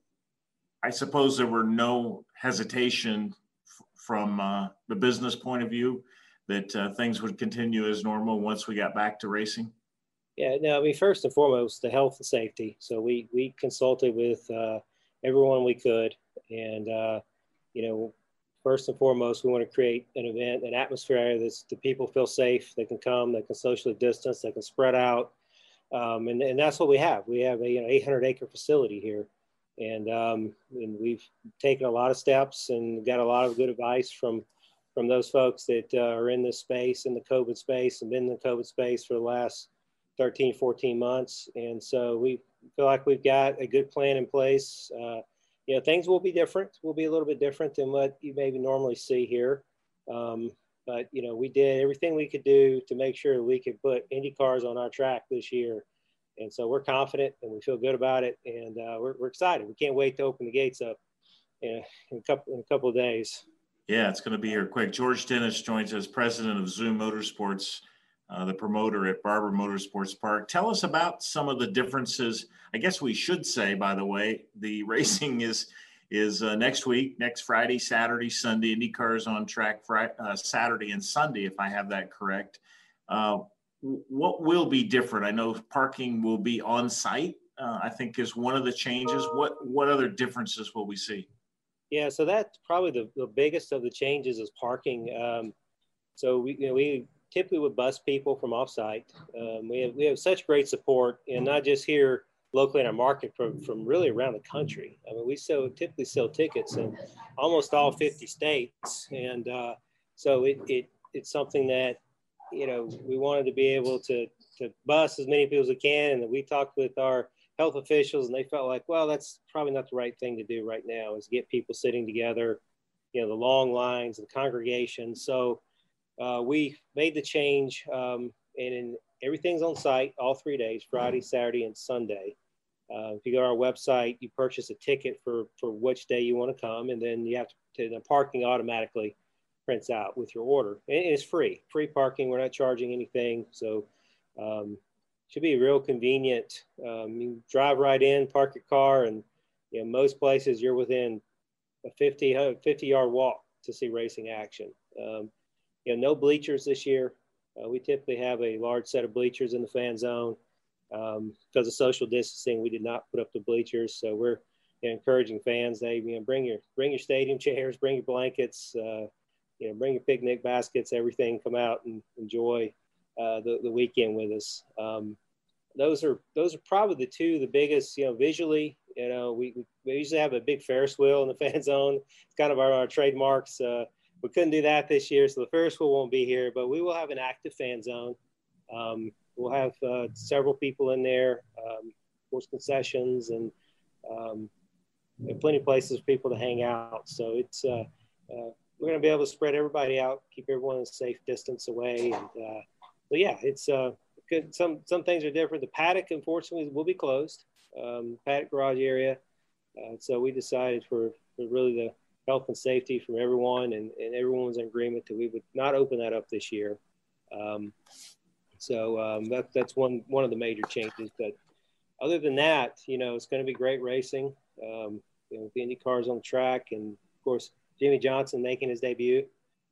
I suppose there were no hesitation f- from uh, the business point of view that uh, things would continue as normal once we got back to racing. Yeah, no, I mean, first and foremost, the health and safety. So we, we consulted with uh, everyone we could. And, uh, you know, first and foremost, we want to create an event, an atmosphere that the people feel safe. They can come, they can socially distance, they can spread out. Um, and, and that's what we have. We have a you know eight hundred acre facility here. And, um, and we've taken a lot of steps and got a lot of good advice from, from those folks that uh, are in this space, in the COVID space, and been in the COVID space for the last thirteen, fourteen months. And so we feel like we've got a good plan in place. Uh, you know, things will be different. Will be a little bit different than what you maybe normally see here. Um, but, you know, we did everything we could do to make sure we could put Indy cars on our track this year. And so we're confident and we feel good about it. And uh, we're, we're excited. We can't wait to open the gates up in, in, a, couple, in a couple of days. Yeah, it's going to be here quick. George Dennis joins us, president of Zoom Motorsports, uh, the promoter at Barber Motorsports Park. Tell us about some of the differences. I guess we should say, by the way, the racing is is uh, next week, next Friday, Saturday, Sunday. IndyCar's on track Friday, uh, Saturday and Sunday, if I have that correct. Uh, what will be different? I know parking will be on site, uh, I think is one of the changes. What, what other differences will we see? Yeah, so that's probably the, the biggest of the changes is parking. Um, so we, you know, we typically would bus people from offsite. Um, we have we have such great support, and not just here locally in our market, from, from really around the country. I mean, we sell typically sell tickets in almost all fifty states, and uh, so it, it it's something that you know we wanted to be able to to bus as many people as we can, and we talked with our health officials, and they felt like, well, that's probably not the right thing to do right now, is get people sitting together, you know, the long lines, the congregation. So uh, we made the change, um, and in, everything's on site all three days, Friday, Saturday, and Sunday. Uh, if you go to our website, you purchase a ticket for, for which day you want to come, and then you have to, the parking automatically prints out with your order. And it's free, free parking. We're not charging anything. So um, should be real convenient. Um, you drive right in, park your car, and you know, most places you're within a fifty, fifty yard walk to see racing action. Um, you know, no bleachers this year. Uh, we typically have a large set of bleachers in the fan zone. Um, because of social distancing, we did not put up the bleachers. So we're you know, encouraging fans, they you know, bring your bring your stadium chairs, bring your blankets, uh, you know, bring your picnic baskets, everything. Come out and enjoy uh, the the weekend with us. Um, those are those are probably the two the biggest. You know, visually, you know, we we usually have a big Ferris wheel in the fan zone. It's kind of our, our trademarks. Uh, we couldn't do that this year, so the Ferris wheel won't be here, but we will have an active fan zone. Um, we'll have uh, several people in there, um, of course, concessions, and um, plenty of places for people to hang out. So it's uh, uh, we're going to be able to spread everybody out, keep everyone a safe distance away. And uh, so yeah, it's uh, good. Some some things are different. The paddock, unfortunately, will be closed. Um, paddock garage area. Uh, so we decided for, for really the health and safety from everyone, and, and everyone was in agreement that we would not open that up this year. Um, so um, that, that's one one of the major changes. But other than that, you know, it's going to be great racing. Um, you know, the Indy cars on the track, and of course Jimmy Johnson making his debut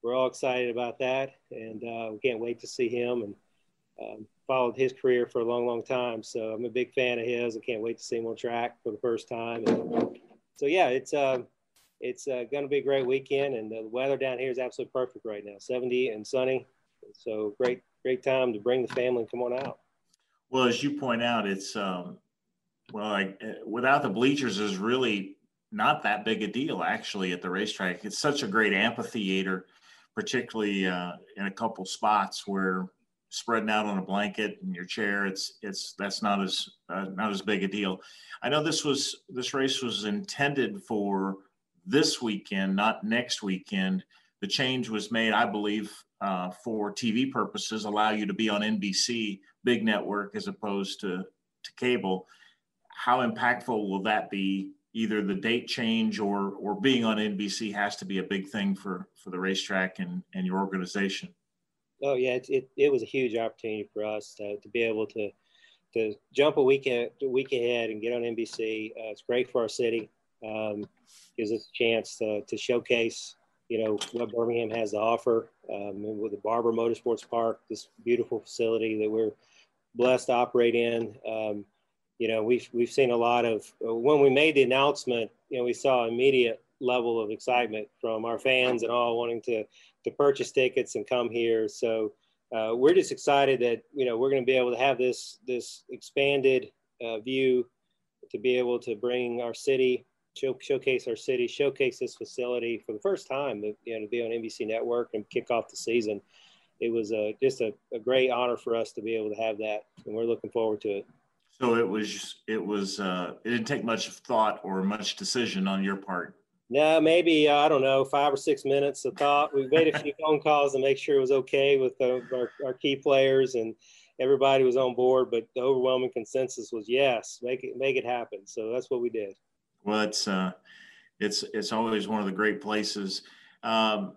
we're all excited about that, and uh, we can't wait to see him. And um, followed his career for a long, long time, so I'm a big fan of his. I can't wait to see him on track for the first time. And so yeah, it's uh, it's uh, going to be a great weekend, and the weather down here is absolutely perfect right now, seventy and sunny. So great, great time to bring the family and come on out. Well, as you point out, it's um, well, like without the bleachers is really not that big a deal actually at the racetrack. It's such a great amphitheater, particularly uh, in a couple spots where spreading out on a blanket in your chair, it's it's that's not as uh, not as big a deal. I know this was this race was intended for this weekend, not next weekend. The change was made, I believe, uh, for T V purposes, allow you to be on N B C, big network, as opposed to to cable. How impactful will that be? Either the date change or or being on N B C has to be a big thing for for the racetrack and and your organization. Oh yeah, it, it, it was a huge opportunity for us to, to be able to to jump a week, a week ahead and get on N B C. Uh, it's great for our city. Um, gives us a chance to, to showcase, you know, what Birmingham has to offer um, with the Barber Motorsports Park, this beautiful facility that we're blessed to operate in. Um, you know, we've we've seen a lot of when we made the announcement. You know, we saw immediate level of excitement from our fans and all wanting to to purchase tickets and come here. So uh, we're just excited that, you know, we're going to be able to have this this expanded uh, view to be able to bring our city, show, showcase our city, showcase this facility for the first time, you know, to be on N B C Network and kick off the season. It was a, just a, a great honor for us to be able to have that, and we're looking forward to it. So it was, it was, uh, it didn't take much thought or much decision on your part. No, maybe, uh, I don't know, five or six minutes of thought. We made a few phone calls to make sure it was okay with uh, our, our key players, and everybody was on board, but the overwhelming consensus was yes, make it, make it happen. So that's what we did. Well, it's, uh, it's, it's always one of the great places. Um,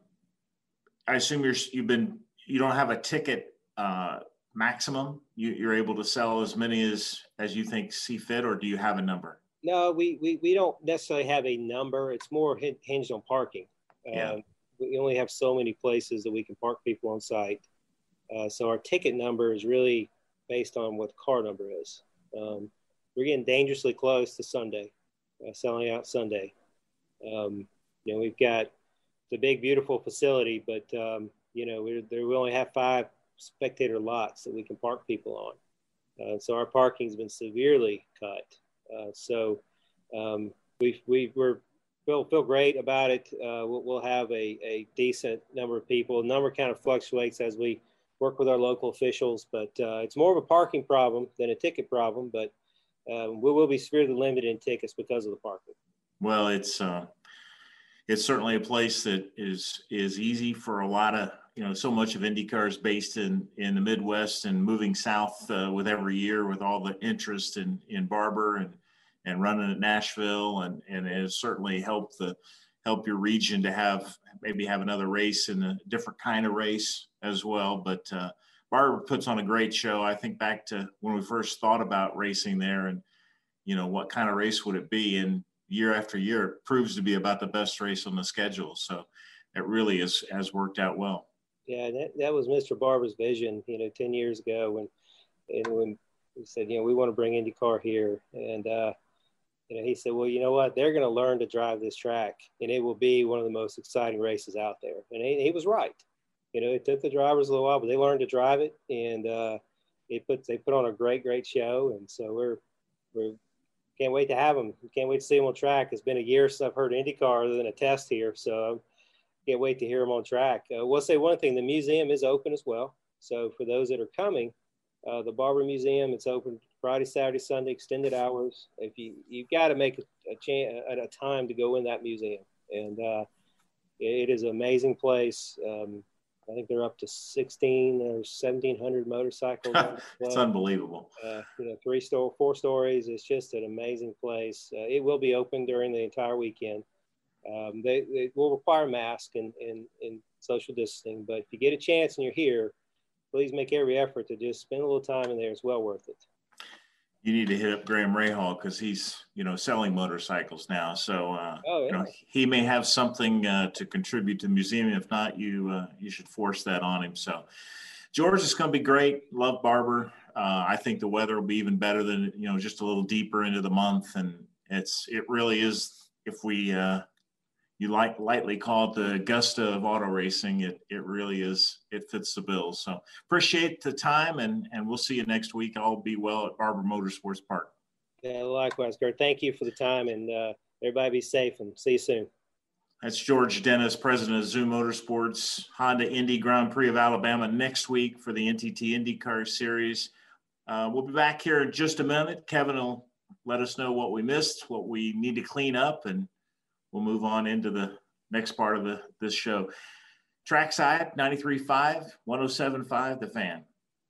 I assume you're, you've been, you don't have a ticket uh, maximum. You, you're able to sell as many as, as you think see fit, or do you have a number? No, we, we, we don't necessarily have a number. It's more hinged on parking. Yeah. Um, we only have so many places that we can park people on site. Uh, so our ticket number is really based on what the car number is. Um, we're getting dangerously close to Sunday, uh, selling out Sunday. Um, you know, we've got the big, beautiful facility, but, um, you know, we're, there, we only have five spectator lots that we can park people on. Uh, so our parking's been severely cut. Uh, so um, we we we're feel feel great about it. Uh, we'll, we'll have a, a decent number of people. The number kind of fluctuates as we work with our local officials, but uh, it's more of a parking problem than a ticket problem. But um, we will be severely limited in tickets because of the parking. Well, it's uh, it's certainly a place that is is easy for a lot of, you know, so much of IndyCar is based in in the Midwest and moving south uh, with every year with all the interest in in Barber and and running at Nashville, and and it has certainly helped the help your region to have maybe have another race in a different kind of race as well. But uh, Barber puts on a great show. I think back to when we first thought about racing there, and you know, what kind of race would it be? And year after year, it proves to be about the best race on the schedule. So it really is has worked out well. Yeah, that, that was Mister Barber's vision, you know, ten years ago when, and when he said, you know, we want to bring IndyCar here. And, uh, you know, he said, well, you know what, they're going to learn to drive this track, and it will be one of the most exciting races out there. And he, he was right. You know, it took the drivers a little while, but they learned to drive it, and uh, it put, they put on a great, great show. And so we're, we're, can't wait to have them. Can't wait to see them on track. It's been a year since I've heard IndyCar other than a test here. So can't wait to hear them on track. Uh, we'll say one thing, the museum is open as well. So for those that are coming, uh, the Barber Museum, it's open Friday, Saturday, Sunday, extended hours. If you, you've got to make a, a, chance, a time to go in that museum. And uh, it, it is an amazing place. Um, I think they're up to sixteen or seventeen hundred motorcycles. It's unbelievable. Uh, you know, three store, four stories. It's just an amazing place. Uh, it will be open during the entire weekend. Um, they, they will require masks and, and, and social distancing, but if you get a chance and you're here, please make every effort to just spend a little time in there. It's well worth it. You need to hit up Graham Rahal because he's, you know, selling motorcycles now. So, uh, oh, yeah. you know, he may have something uh, to contribute to the museum. If not, you uh, you should force that on him. So, George, it's going to be great. Love Barber. Uh, I think the weather will be even better than, you know, just a little deeper into the month. And it's it really is, if we uh, you like lightly call it the Augusta of auto racing, it it really is, it fits the bill. So appreciate the time, and and we'll see you next week. I'll be well at Barber Motorsports Park. Yeah, likewise, Kurt. Thank you for the time, and uh, everybody be safe, and see you soon. That's George Dennis, president of Zoom Motorsports, Honda Indy Grand Prix of Alabama next week for the N T T IndyCar Series. Uh, we'll be back here in just a minute. Kevin will let us know what we missed, what we need to clean up, and we'll move on into the next part of the, this show. Trackside, ninety-three point five, one oh seven point five, The Fan.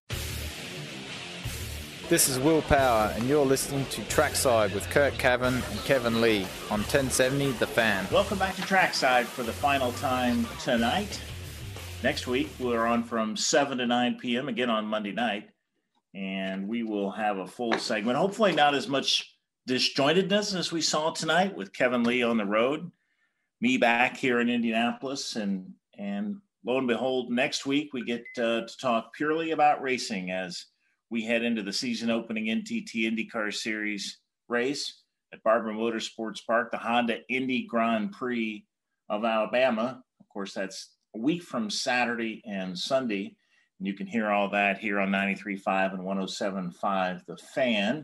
This is Will Power, and you're listening to Trackside with Kurt Cavan and Kevin Lee on ten seventy The Fan. Welcome back to Trackside for the final time tonight. Next week, we're on from seven to nine p.m., again on Monday night, and we will have a full segment. Hopefully not as much disjointedness as we saw tonight with Kevin Lee on the road, me back here in Indianapolis, and and lo and behold, next week we get uh, to talk purely about racing as we head into the season opening N T T IndyCar Series race at Barber Motorsports Park, the Honda Indy Grand Prix of Alabama. Of course, that's a week from Saturday and Sunday, and you can hear all that here on ninety-three point five and one oh seven point five The Fan.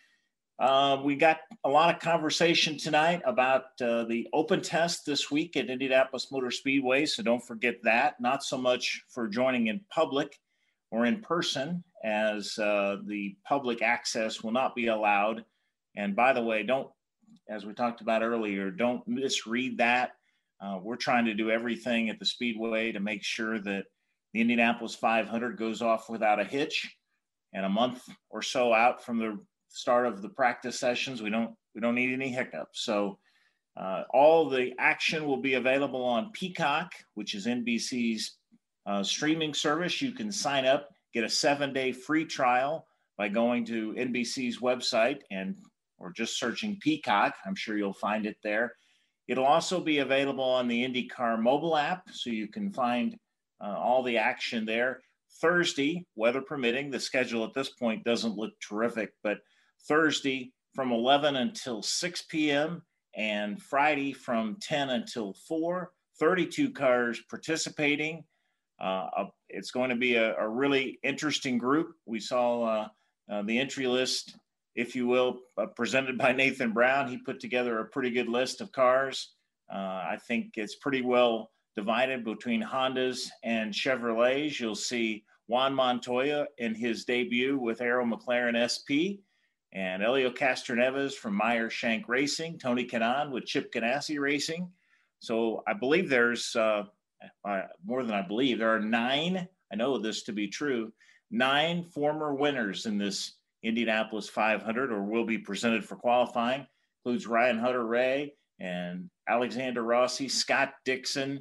Uh, we got a lot of conversation tonight about uh, the open test this week at Indianapolis Motor Speedway, so don't forget that. Not so much for joining in public or in person, as uh, the public access will not be allowed. And by the way, don't, as we talked about earlier, don't misread that. Uh, we're trying to do everything at the Speedway to make sure that the Indianapolis five hundred goes off without a hitch. And a month or so out from the start of the practice sessions, we don't we don't need any hiccups. So uh, all the action will be available on Peacock, which is N B C's uh, streaming service. You can sign up, get a seven-day free trial by going to N B C's website and or just searching Peacock. I'm sure you'll find it there. It'll also be available on the IndyCar mobile app, so you can find uh, all the action there. Thursday, weather permitting, the schedule at this point doesn't look terrific, but Thursday from eleven until six p.m. and Friday from ten until four, thirty-two cars participating. Uh, it's going to be a, a really interesting group. We saw uh, uh, the entry list, if you will, uh, presented by Nathan Brown. He put together a pretty good list of cars. Uh, I think it's pretty well divided between Hondas and Chevrolets. You'll see Juan Montoya in his debut with Arrow McLaren S P, and Elio Castroneves from Meyer Shank Racing, Tony Kanaan with Chip Ganassi Racing. So I believe there's uh, uh, more than I believe. There are nine, I know this to be true, nine former winners in this Indianapolis five hundred, or will be presented for qualifying. Includes Ryan Hunter-Reay and Alexander Rossi, Scott Dixon,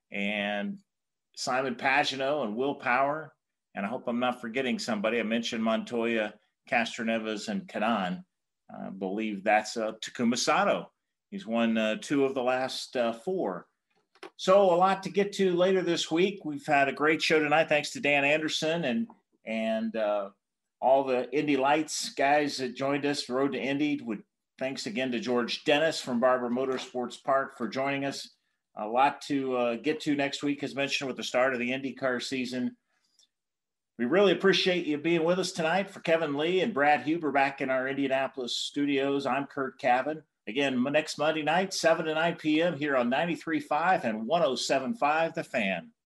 and Simon Pagenaud and Will Power. And I hope I'm not forgetting somebody. I mentioned Montoya, Castroneves, and Kanaan. I believe that's uh, Takuma Sato. He's won uh, two of the last uh, four. So a lot to get to later this week. We've had a great show tonight. Thanks to Dan Anderson and and uh, all the Indy Lights guys that joined us, Road to Indy. With thanks again to George Dennis from Barber Motorsports Park for joining us. A lot to uh, get to next week, as mentioned, with the start of the IndyCar season. We really appreciate you being with us tonight. For Kevin Lee and Brad Huber back in our Indianapolis studios, I'm Kurt Cavan. Again, next Monday night, seven to nine p.m. here on ninety-three point five and one oh seven point five The Fan.